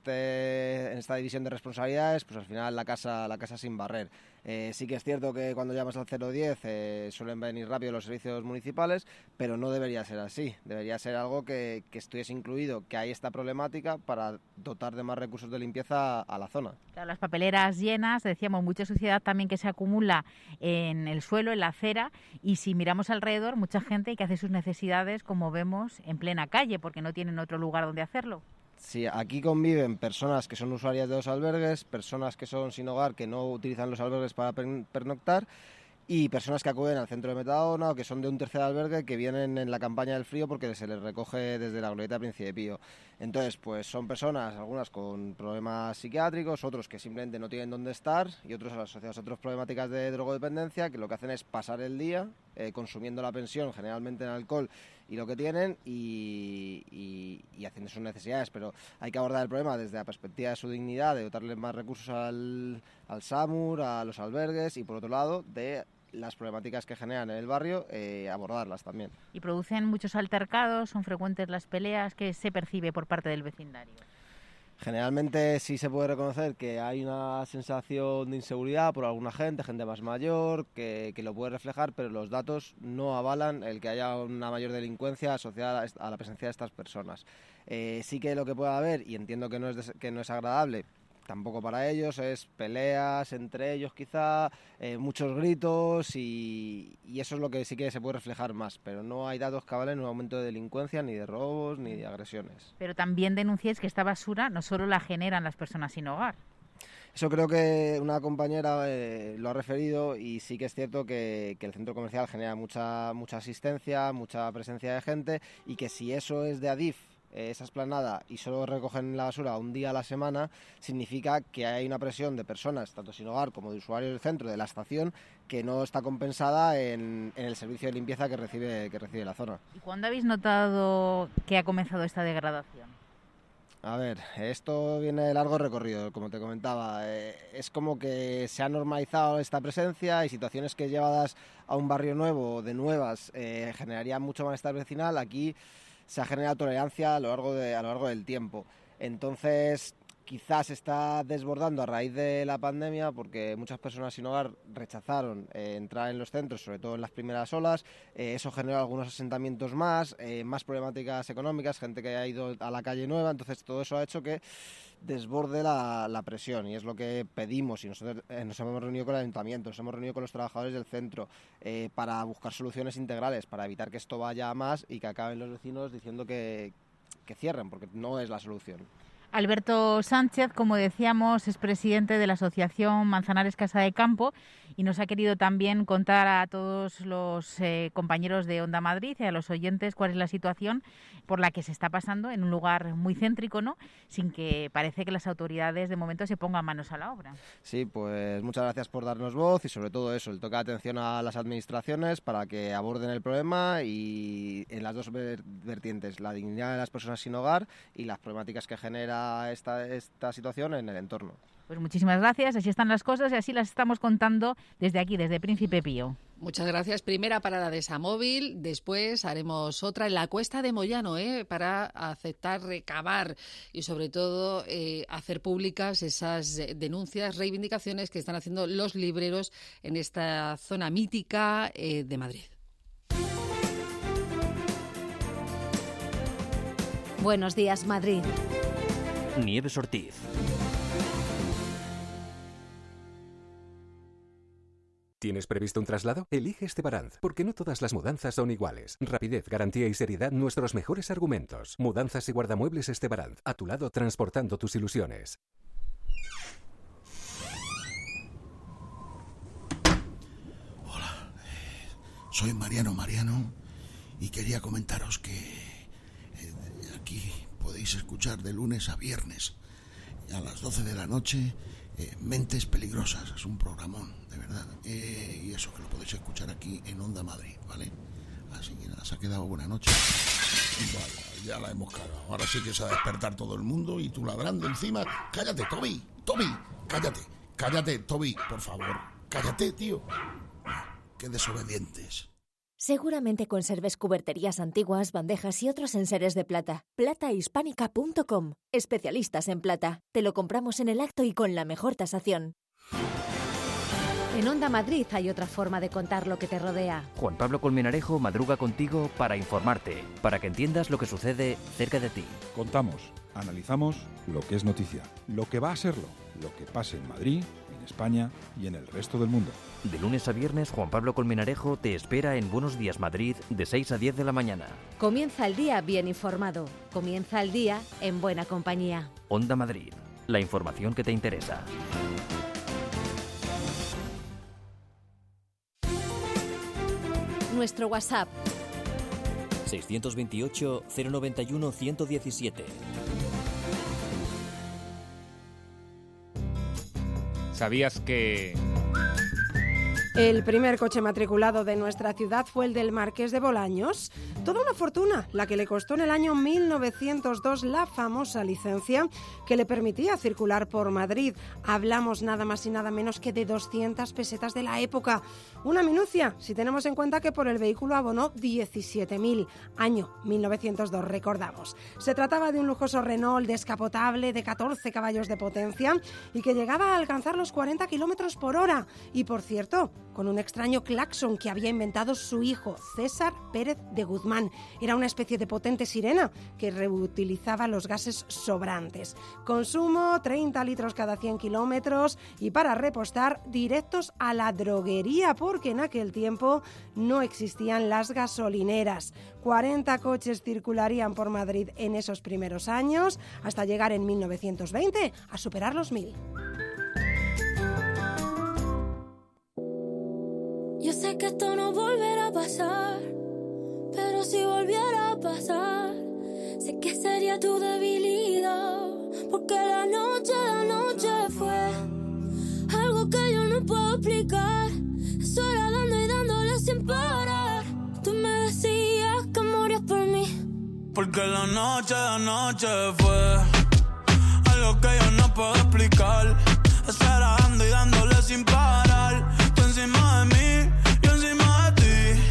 esta división de responsabilidades, pues al final la casa sin barrer. Sí que es cierto que cuando llamas al 010 suelen venir rápido los servicios municipales, pero no debería ser así. Debería ser algo que estuviese incluido, que hay esta problemática para dotar de más recursos de limpieza a la zona. Claro, las papeleras llenas, decíamos, mucha suciedad también que se acumula en el suelo, en la acera, y si miramos alrededor, mucha gente que hace sus necesidades, como vemos, en plena calle, porque no tienen otro lugar donde hacerlo. Sí, aquí conviven personas que son usuarias de los albergues, personas que son sin hogar, que no utilizan los albergues para pernoctar, y personas que acuden al centro de metadona o que son de un tercer albergue que vienen en la campaña del frío porque se les recoge desde la glorieta de Príncipe Pío. Entonces, pues son personas, algunas con problemas psiquiátricos, otros que simplemente no tienen dónde estar y otros asociados a otras problemáticas de drogodependencia que lo que hacen es pasar el día consumiendo la pensión, generalmente en alcohol, y lo que tienen y haciendo sus necesidades, pero hay que abordar el problema desde la perspectiva de su dignidad, de dotarle más recursos al SAMUR, a los albergues, y por otro lado de las problemáticas que generan en el barrio, abordarlas también. Y producen muchos altercados, son frecuentes las peleas. ¿Qué se percibe por parte del vecindario? Generalmente sí se puede reconocer que hay una sensación de inseguridad por alguna gente más mayor, que lo puede reflejar, pero los datos no avalan el que haya una mayor delincuencia asociada a la presencia de estas personas. Sí que lo que puede haber, y entiendo que no es agradable, tampoco para ellos, es peleas entre ellos quizá, muchos gritos y eso es lo que sí que se puede reflejar más, pero no hay datos que avalen un aumento de delincuencia, ni de robos, ni de agresiones. Pero también denunciáis que esta basura no solo la generan las personas sin hogar. Eso creo que una compañera lo ha referido y sí que es cierto que el centro comercial genera mucha asistencia, mucha presencia de gente y que si eso es de Adif, esa esplanada, y solo recogen la basura un día a la semana, significa que hay una presión de personas, tanto sin hogar como de usuarios del centro, de la estación, que no está compensada en el servicio de limpieza que recibe la zona. ¿Y cuándo habéis notado que ha comenzado esta degradación? A ver, esto viene de largo recorrido, como te comentaba. Es como que se ha normalizado esta presencia y situaciones que llevadas a un barrio nuevo, de nuevas, generarían mucho malestar vecinal. Aquí se ha generado tolerancia a lo largo del tiempo. Entonces, quizás se está desbordando a raíz de la pandemia porque muchas personas sin hogar rechazaron entrar en los centros, sobre todo en las primeras olas. Eso generó algunos asentamientos más problemáticas económicas, gente que ha ido a la calle nueva. Entonces, todo eso ha hecho que desborde la presión y es lo que pedimos y nosotros nos hemos reunido con el ayuntamiento, nos hemos reunido con los trabajadores del centro para buscar soluciones integrales, para evitar que esto vaya a más y que acaben los vecinos diciendo que cierren, porque no es la solución. Alberto Sánchez, como decíamos, es presidente de la Asociación Manzanares Casa de Campo y nos ha querido también contar a todos los compañeros de Onda Madrid y a los oyentes cuál es la situación por la que se está pasando en un lugar muy céntrico, ¿no? Sin que parece que las autoridades de momento se pongan manos a la obra. Sí, pues muchas gracias por darnos voz y sobre todo eso, el toque de atención a las administraciones para que aborden el problema y en las dos vertientes, la dignidad de las personas sin hogar y las problemáticas que genera esta situación en el entorno. Pues muchísimas gracias, así están las cosas y así las estamos contando desde aquí, desde Príncipe Pío. Muchas gracias. Primera parada de Samóvil, después haremos otra en la Cuesta de Moyano, para aceptar, recabar y sobre todo hacer públicas esas denuncias, reivindicaciones que están haciendo los libreros en esta zona mítica de Madrid. Buenos días, Madrid. Nieves Ortiz. ¿Tienes previsto un traslado? Elige Estebaranz, porque no todas las mudanzas son iguales. Rapidez, garantía y seriedad, nuestros mejores argumentos. Mudanzas y guardamuebles Estebaranz, a tu lado transportando tus ilusiones. Hola, soy Mariano y quería comentaros que aquí podéis escuchar de lunes a viernes a las 12 de la noche Mentes Peligrosas. Es un programón, de verdad, y eso que lo podéis escuchar aquí en Onda Madrid, ¿vale? Así que nada, se ha quedado buena noche. Vale, ya la hemos cagado. Ahora sí que se va a despertar todo el mundo y tú ladrando encima. Cállate, Toby, cállate, Toby, por favor, cállate, tío. Qué desobedientes. Seguramente conserves cuberterías antiguas, bandejas y otros enseres de plata. Platahispánica.com. Especialistas en plata. Te lo compramos en el acto y con la mejor tasación. En Onda Madrid hay otra forma de contar lo que te rodea. Juan Pablo Colmenarejo madruga contigo para informarte, para que entiendas lo que sucede cerca de ti. Contamos, analizamos lo que es noticia, lo que va a serlo, lo que pasa en Madrid, en España y en el resto del mundo. De lunes a viernes, Juan Pablo Colmenarejo te espera en Buenos Días Madrid de 6 a 10 de la mañana. Comienza el día bien informado. Comienza el día en buena compañía. Onda Madrid, la información que te interesa. Nuestro WhatsApp 628 091 117. ¿Sabías que...? El primer coche matriculado de nuestra ciudad fue el del Marqués de Bolaños. toda una fortuna, la que le costó en el año 1902 la famosa licencia que le permitía circular por Madrid. Hablamos nada más y nada menos que de 200 pesetas de la época. Una minucia, si tenemos en cuenta que por el vehículo abonó 17.000. Año 1902, recordamos. Se trataba de un lujoso Renault descapotable de 14 caballos de potencia y que llegaba a alcanzar los 40 kilómetros por hora. Y por cierto, con un extraño claxon que había inventado su hijo, César Pérez de Guzmán. Era una especie de potente sirena que reutilizaba los gases sobrantes. Consumo 30 litros cada 100 kilómetros y para repostar directos a la droguería, porque en aquel tiempo no existían las gasolineras. 40 coches circularían por Madrid en esos primeros años hasta llegar en 1920 a superar los 1.000. Yo sé que esto no volverá a pasar, pero si volviera a pasar, sé que sería tu debilidad, porque la noche fue algo que yo no puedo explicar. Eso era dando y dándole sin parar. Tú me decías que morías por mí, porque la noche fue algo que yo no puedo explicar. Eso era dando y dándole sin parar. Tú encima de mí, yo encima de ti.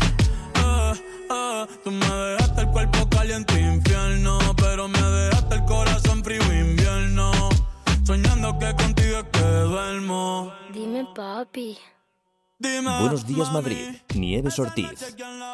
Tú me dejaste el cuerpo caliente infierno, pero me dejaste el corazón frío invierno. Soñando que contigo es que duermo. Dime, papi. Dime, Buenos días, Madrid. Nieves Ortiz.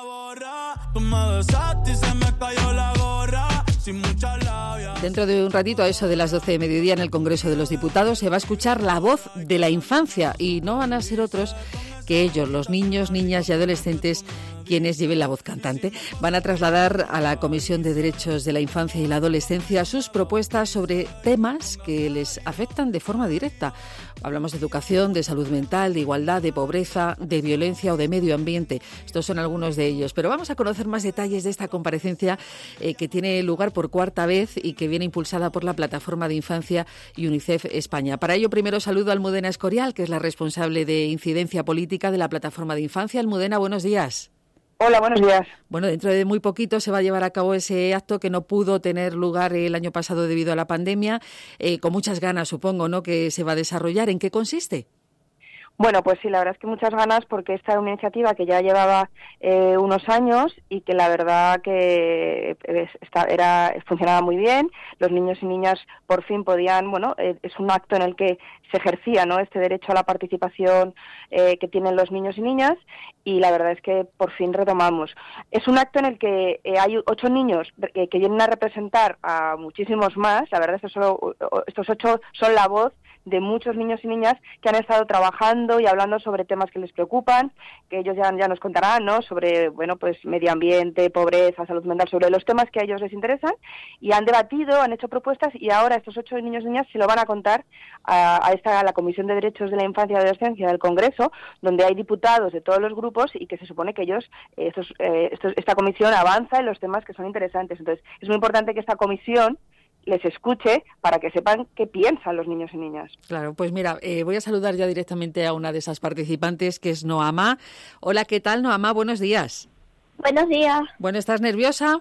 tú me besaste y se me cayó la gorra. Sin mucha labia. Dentro de un ratito, a eso de las 12 de mediodía, en el Congreso de los Diputados, se va a escuchar la voz de la infancia y no van a ser otros que ellos, los niños, niñas y adolescentes, quienes lleven la voz cantante. Van a trasladar a la Comisión de Derechos de la Infancia y la Adolescencia sus propuestas sobre temas que les afectan de forma directa. Hablamos de educación, de salud mental, de igualdad, de pobreza, de violencia o de medio ambiente. Estos son algunos de ellos. Pero vamos a conocer más detalles de esta comparecencia que tiene lugar por cuarta vez y que viene impulsada por la Plataforma de Infancia y UNICEF España. Para ello, primero saludo a Almudena Escorial, que es la responsable de incidencia política de la Plataforma de Infancia. Almudena, buenos días. Hola, buenos días. Bueno, dentro de muy poquito se va a llevar a cabo ese acto que no pudo tener lugar el año pasado debido a la pandemia, con muchas ganas, supongo, ¿no?, que se va a desarrollar. ¿En qué consiste? Bueno, pues sí, la verdad es que muchas ganas, porque esta era una iniciativa que ya llevaba unos años y que la verdad que funcionaba muy bien. Los niños y niñas por fin podían, es un acto en el que se ejercía, ¿no?, este derecho a la participación que tienen los niños y niñas, y la verdad es que por fin retomamos. Es un acto en el que hay 8 niños que vienen a representar a muchísimos más. La verdad es que estos 8 son la voz de muchos niños y niñas que han estado trabajando y hablando sobre temas que les preocupan, que ellos ya nos contarán, ¿no?, sobre, pues medio ambiente, pobreza, salud mental, sobre los temas que a ellos les interesan, y han debatido, han hecho propuestas, y ahora estos 8 niños y niñas se lo van a contar a la Comisión de Derechos de la Infancia y Adolescencia del Congreso, donde hay diputados de todos los grupos y que se supone que ellos, esta comisión avanza en los temas que son interesantes. Entonces, es muy importante que esta comisión les escuche para que sepan qué piensan los niños y niñas. Claro, pues mira, voy a saludar ya directamente a una de esas participantes, que es Noamá. Hola, ¿qué tal, Noamá? Buenos días. Buenos días. Bueno, ¿estás nerviosa?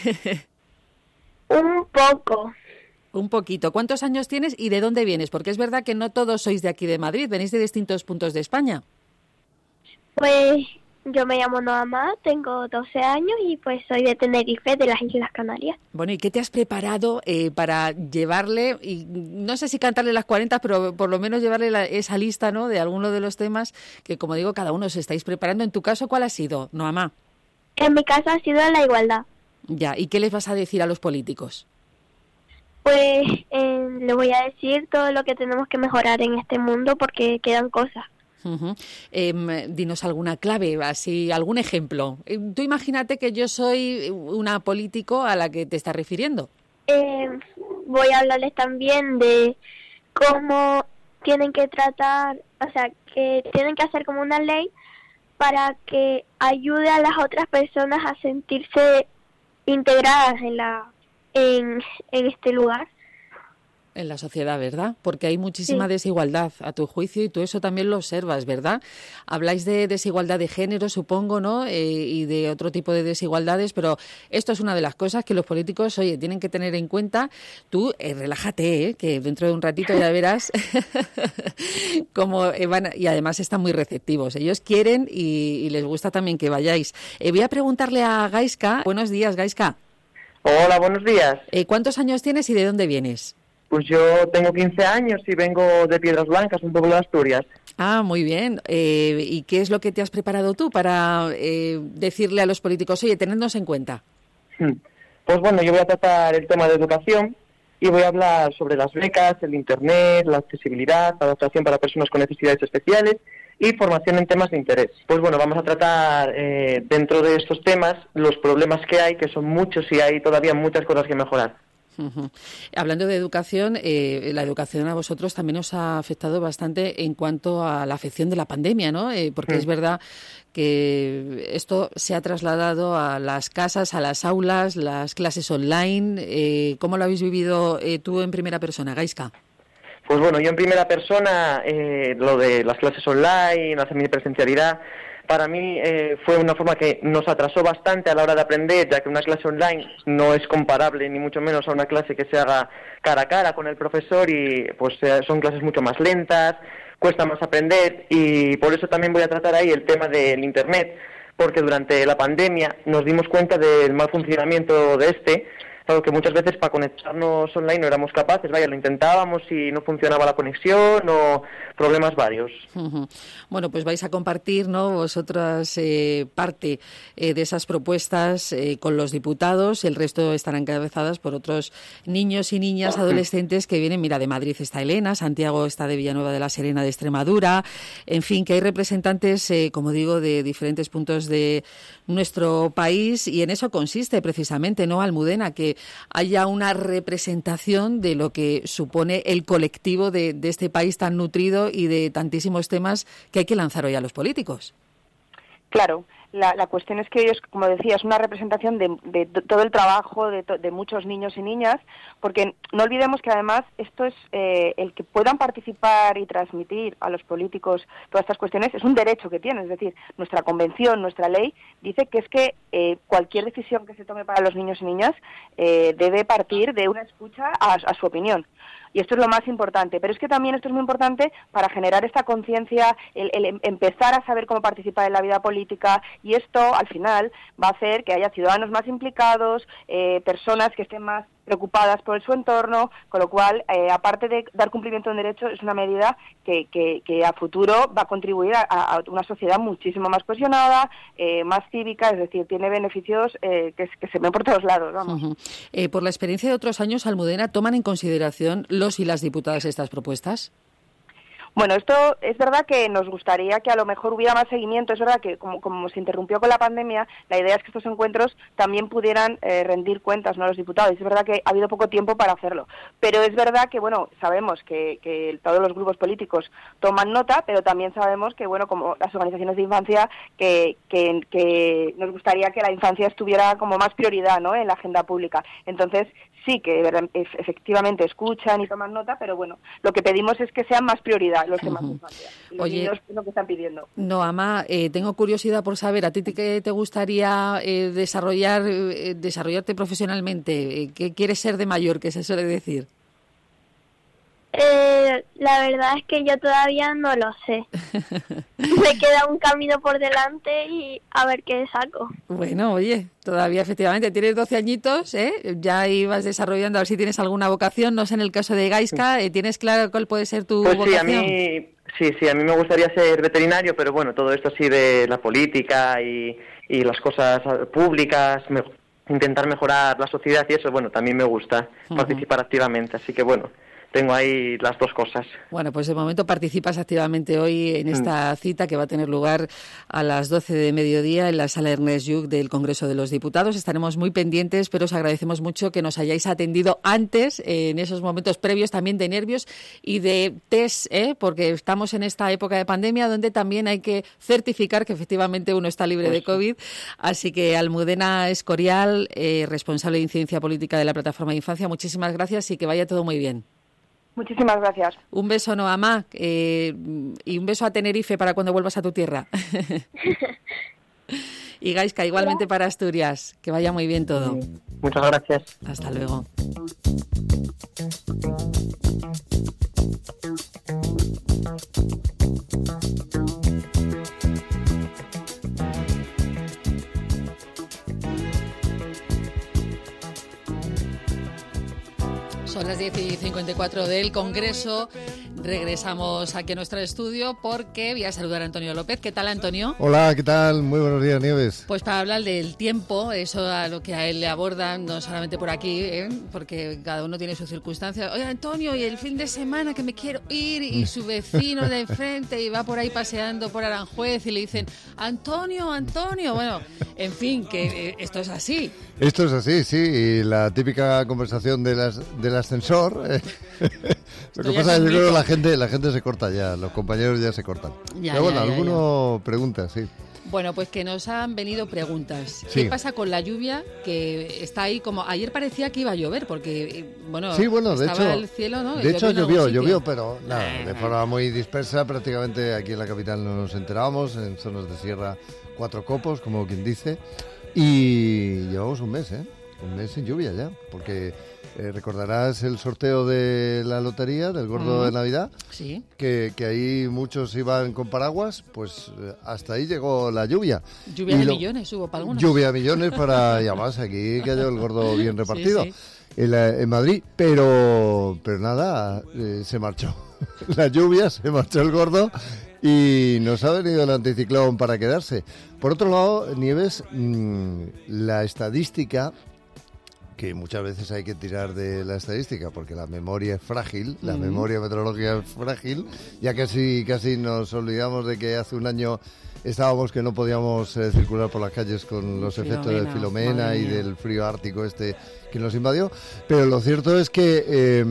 Un poco. Un poquito. ¿Cuántos años tienes y de dónde vienes? Porque es verdad que no todos sois de aquí de Madrid, venís de distintos puntos de España. Pues yo me llamo Noamá, tengo 12 años y pues soy de Tenerife, de las Islas Canarias. Bueno, ¿y qué te has preparado para llevarle, y no sé si cantarle las 40, pero por lo menos llevarle esa lista, ¿no?, de alguno de los temas que, como digo, cada uno os estáis preparando? En tu caso, ¿cuál ha sido, Noamá? En mi caso ha sido la igualdad. Ya, ¿y qué les vas a decir a los políticos? Pues le voy a decir todo lo que tenemos que mejorar en este mundo, porque quedan cosas. Uh-huh. Dinos alguna clave, así algún ejemplo. Tú imagínate que yo soy una político a la que te estás refiriendo. Voy a hablarles también de cómo tienen que tratar, o sea, que tienen que hacer como una ley para que ayude a las otras personas a sentirse integradas en este lugar. en la sociedad, ¿verdad? Porque hay muchísima desigualdad, a tu juicio, y tú eso también lo observas, ¿verdad? Habláis de desigualdad de género, supongo, ¿no? Y de otro tipo de desigualdades, pero esto es una de las cosas que los políticos, oye, tienen que tener en cuenta. Tú, relájate, que dentro de un ratito ya verás cómo van, y además están muy receptivos. Ellos quieren y les gusta también que vayáis. Voy a preguntarle a Gaiska. Buenos días, Gaiska. Hola, buenos días. ¿Cuántos años tienes y de dónde vienes? Pues yo tengo 15 años y vengo de Piedras Blancas, un pueblo de Asturias. Ah, muy bien. ¿Y qué es lo que te has preparado tú para decirle a los políticos, oye, tenednos en cuenta? Pues bueno, yo voy a tratar el tema de educación y voy a hablar sobre las becas, el Internet, la accesibilidad, la adaptación para personas con necesidades especiales y formación en temas de interés. Pues bueno, vamos a tratar dentro de estos temas los problemas que hay, que son muchos y hay todavía muchas cosas que mejorar. Uh-huh. Hablando de educación, la educación a vosotros también os ha afectado bastante en cuanto a la afección de la pandemia, ¿no? Porque es verdad que esto se ha trasladado a las casas, a las aulas, las clases online. ¿Cómo lo habéis vivido tú en primera persona, Gaiska? Pues bueno, yo en primera persona, lo de las clases online, la semipresencialidad, para mí fue una forma que nos atrasó bastante a la hora de aprender, ya que una clase online no es comparable, ni mucho menos a una clase que se haga cara a cara con el profesor y pues son clases mucho más lentas, cuesta más aprender y por eso también voy a tratar ahí el tema del Internet, porque durante la pandemia nos dimos cuenta del mal funcionamiento de algo que muchas veces para conectarnos online no éramos capaces, lo intentábamos y no funcionaba la conexión o problemas varios. Uh-huh. Bueno, pues vais a compartir, ¿no?, vosotras parte de esas propuestas con los diputados, el resto estarán encabezadas por otros niños y niñas, adolescentes que vienen, mira, de Madrid está Elena, Santiago está de Villanueva de la Serena, de Extremadura, en fin, que hay representantes, como digo, de diferentes puntos de nuestro país y en eso consiste precisamente, ¿no, Almudena?, que haya una representación de lo que supone el colectivo de este país tan nutrido y de tantísimos temas que hay que lanzar hoy a los políticos. Claro, la cuestión es que ellos, como decía, es una representación de todo el trabajo de muchos niños y niñas, porque no olvidemos que además esto es el que puedan participar y transmitir a los políticos todas estas cuestiones es un derecho que tienen, es decir, nuestra convención, nuestra ley dice que es que cualquier decisión que se tome para los niños y niñas debe partir de una escucha a su opinión. Y esto es lo más importante, pero es que también esto es muy importante para generar esta conciencia, el empezar a saber cómo participar en la vida política, y esto al final va a hacer que haya ciudadanos más implicados, personas que estén más preocupadas por su entorno, con lo cual, aparte de dar cumplimiento a un derecho, es una medida que a futuro va a contribuir a una sociedad muchísimo más cohesionada, más cívica, es decir, tiene beneficios que se ven por todos lados, vamos. Uh-huh. Por la experiencia de otros años, Almudena, ¿toman en consideración los y las diputadas estas propuestas? Bueno, esto es verdad que nos gustaría que a lo mejor hubiera más seguimiento. Es verdad que como se interrumpió con la pandemia, la idea es que estos encuentros también pudieran rendir cuentas, ¿no?, a los diputados. Es verdad que ha habido poco tiempo para hacerlo. Pero es verdad que, bueno, sabemos que todos los grupos políticos toman nota, pero también sabemos que, bueno, como las organizaciones de infancia, que nos gustaría que la infancia estuviera como más prioridad, ¿no?, en la agenda pública. Entonces, sí que efectivamente escuchan y toman nota, pero bueno, lo que pedimos es que sean más prioridad los temas de infancia. Y los niños es lo que están pidiendo. No, Ama, tengo curiosidad por saber, ¿a ti qué te gustaría desarrollarte profesionalmente? ¿Qué quieres ser de mayor, que se suele decir? La verdad es que yo todavía no lo sé. Me queda un camino por delante y a ver qué saco. Bueno, oye, todavía efectivamente tienes 12 añitos, ya ibas desarrollando, a ver si tienes alguna vocación. No sé, en el caso de Gaiska, ¿tienes claro cuál puede ser tu vocación? Sí, a mí me gustaría ser veterinario, pero bueno, todo esto así de la política y las cosas públicas, intentar mejorar la sociedad y eso, bueno, también me gusta participar activamente, así que bueno, tengo ahí las dos cosas. Bueno, pues de momento participas activamente hoy en esta cita que va a tener lugar a las 12 de mediodía en la sala Ernest Lluch del Congreso de los Diputados. Estaremos muy pendientes, pero os agradecemos mucho que nos hayáis atendido antes, en esos momentos previos también de nervios y de test, porque estamos en esta época de pandemia donde también hay que certificar que efectivamente uno está libre de COVID. Así que Almudena Escorial, responsable de Incidencia Política de la Plataforma de Infancia, muchísimas gracias y que vaya todo muy bien. Muchísimas gracias. Un beso, Noamá, y un beso a Tenerife para cuando vuelvas a tu tierra. Y Gaizka, igualmente para Asturias. Que vaya muy bien todo. Muchas gracias. Hasta luego. Son las 10:54 del Congreso. Regresamos aquí a nuestro estudio porque voy a saludar a Antonio López. ¿Qué tal, Antonio? Hola, ¿qué tal? Muy buenos días, Nieves. Pues para hablar del tiempo, eso a lo que a él le abordan, no solamente por aquí, porque cada uno tiene sus circunstancias. Oye, Antonio, y el fin de semana que me quiero ir, y su vecino de enfrente y va por ahí paseando por Aranjuez y le dicen, Antonio, Antonio. Bueno, en fin, que esto es así. Esto es así, sí, y la típica conversación del ascensor. Lo que pasa es que yo creo que la gente se corta ya, los compañeros ya se cortan. Pero bueno, alguno pregunta, sí. Bueno, pues que nos han venido preguntas. Sí. ¿Qué pasa con la lluvia que está ahí como... Ayer parecía que iba a llover porque, bueno, sí, bueno, de estaba hecho, el cielo, ¿no? De hecho llovió, pero nada, de forma muy dispersa. Prácticamente aquí en la capital no nos enterábamos, en zonas de sierra 4 copos, como quien dice. Y llevamos un mes sin lluvia ya, porque recordarás el sorteo de la lotería, del gordo de Navidad, sí, que ahí muchos iban con paraguas, pues hasta ahí llegó la lluvia. Lluvia de millones hubo para algunos. Lluvia de millones para, y además aquí cayó el gordo bien repartido, sí. En Madrid, pero nada, se marchó la lluvia, se marchó el gordo. Y nos ha venido el anticiclón para quedarse. Por otro lado, Nieves, la estadística, que muchas veces hay que tirar de la estadística porque la memoria es frágil, la memoria meteorológica es frágil, ya casi nos olvidamos de que hace un año estábamos que no podíamos circular por las calles con los efectos de Filomena y del frío ártico que nos invadió, pero lo cierto es que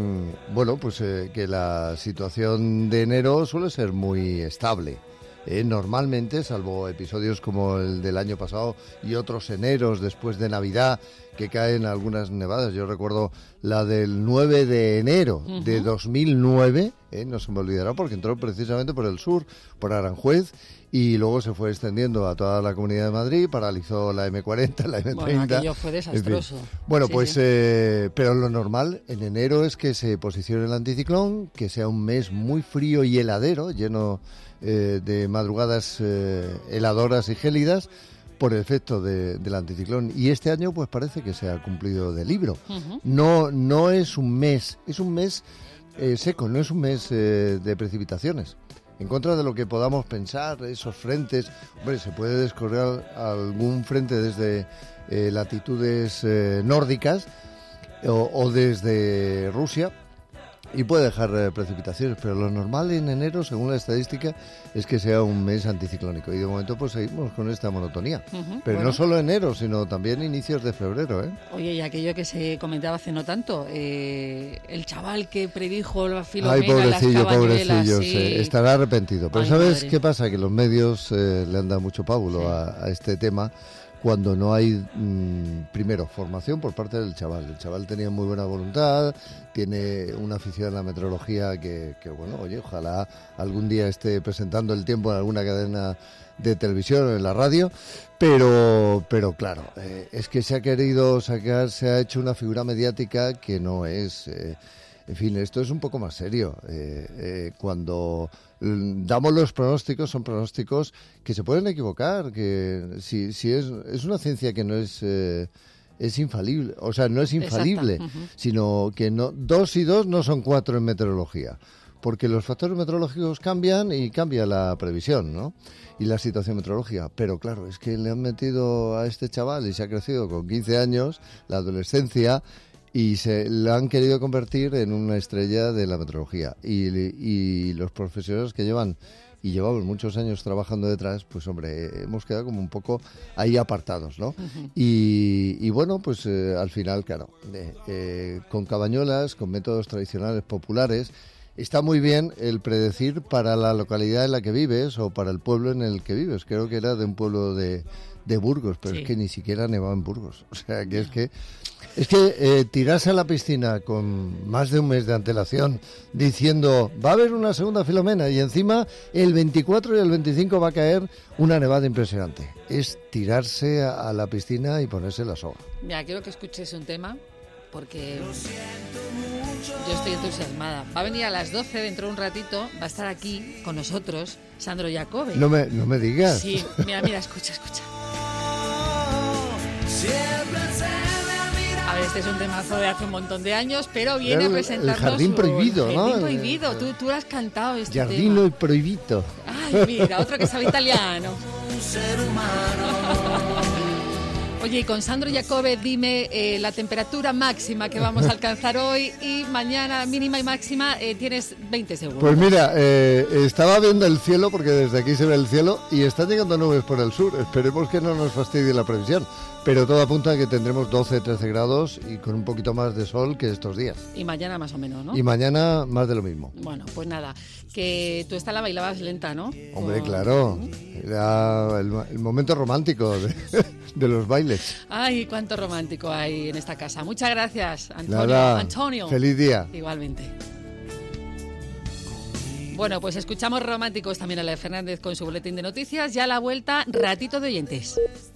que la situación de enero suele ser muy estable. Normalmente, salvo episodios como el del año pasado y otros eneros después de Navidad, que caen algunas nevadas. Yo recuerdo la del 9 de enero de 2009, no se me olvidará, porque entró precisamente por el sur, por Aranjuez, y luego se fue extendiendo a toda la Comunidad de Madrid, paralizó la M40, la M30. Bueno, aquello fue desastroso. En fin. Bueno, pero lo normal en enero es que se posicione el anticiclón, que sea un mes muy frío y heladero, lleno de madrugadas heladoras y gélidas, por el efecto del anticiclón. Y este año pues parece que se ha cumplido de libro. No es un mes, es un mes seco, no es un mes de precipitaciones. En contra de lo que podamos pensar, esos frentes, hombre, se puede descorrer algún frente desde latitudes nórdicas o desde Rusia, y puede dejar precipitaciones, pero lo normal en enero, según la estadística, es que sea un mes anticiclónico. Y de momento pues seguimos con esta monotonía. Pero no solo enero, sino también inicios de febrero. Oye, y aquello que se comentaba hace no tanto, el chaval que predijo la Filomena, pobrecillo, sí. Estará arrepentido. Pero Ay, ¿sabes madre. qué pasa? Que los medios le han dado mucho pábulo a este tema, cuando no hay, primero, formación por parte del chaval. El chaval tenía muy buena voluntad, tiene una afición a la meteorología que bueno, oye, ojalá algún día esté presentando el tiempo en alguna cadena de televisión o en la radio, pero claro, es que se ha querido sacar, se ha hecho una figura mediática que no es... En fin, esto es un poco más serio. Cuando damos los pronósticos, son pronósticos que se pueden equivocar, que si es una ciencia que no es infalible, o sea, no es infalible, sino que 2 y 2 no son 4 en meteorología, porque los factores meteorológicos cambian y cambia la previsión, ¿no? Y la situación meteorológica. Pero claro, es que le han metido a este chaval y se ha crecido con 15 años, la adolescencia, y se la han querido convertir en una estrella de la meteorología. Y los profesionales que llevamos muchos años trabajando detrás, pues hombre, hemos quedado como un poco ahí apartados, ¿no? Y bueno, pues al final, claro, con cabañuelas, con métodos tradicionales populares, está muy bien el predecir para la localidad en la que vives o para el pueblo en el que vives. Creo que era de un pueblo de Burgos, pero es que ni siquiera nevaba en Burgos. O sea, que es que tirarse a la piscina con más de un mes de antelación diciendo va a haber una segunda Filomena y encima el 24 y el 25 va a caer una nevada impresionante. Es tirarse a la piscina y ponerse la soga. Mira, quiero que escuches un tema porque yo estoy entusiasmada. Va a venir a las 12 dentro de un ratito, va a estar aquí con nosotros Sandro Jacobe. No me digas. Sí, mira, escucha. A ver, este es un temazo de hace un montón de años, pero viene a presentarnos... El Jardín Prohibido, ¿no? Jardín Prohibido, tú lo has cantado este Giardino tema. Proibito. Ay, mira, otro que sabe italiano. Un ser humano. Oye, y con Sandro Jacobe, dime la temperatura máxima que vamos a alcanzar hoy y mañana, mínima y máxima, tienes 20 segundos. Pues mira, estaba viendo el cielo, porque desde aquí se ve el cielo, y están llegando nubes por el sur. Esperemos que no nos fastidie la previsión. Pero todo apunta a que tendremos 12-13 grados y con un poquito más de sol que estos días. Y mañana más o menos, ¿no? Y mañana más de lo mismo. Bueno, pues nada, que tú esta la bailabas lenta, ¿no? Hombre, claro. Era el momento romántico de los bailes. Ay, cuánto romántico hay en esta casa. Muchas gracias, Antonio. Nada, Antonio. Feliz día. Igualmente. Bueno, pues escuchamos románticos también a la Fernández con su boletín de noticias. Ya a la vuelta, ratito de oyentes.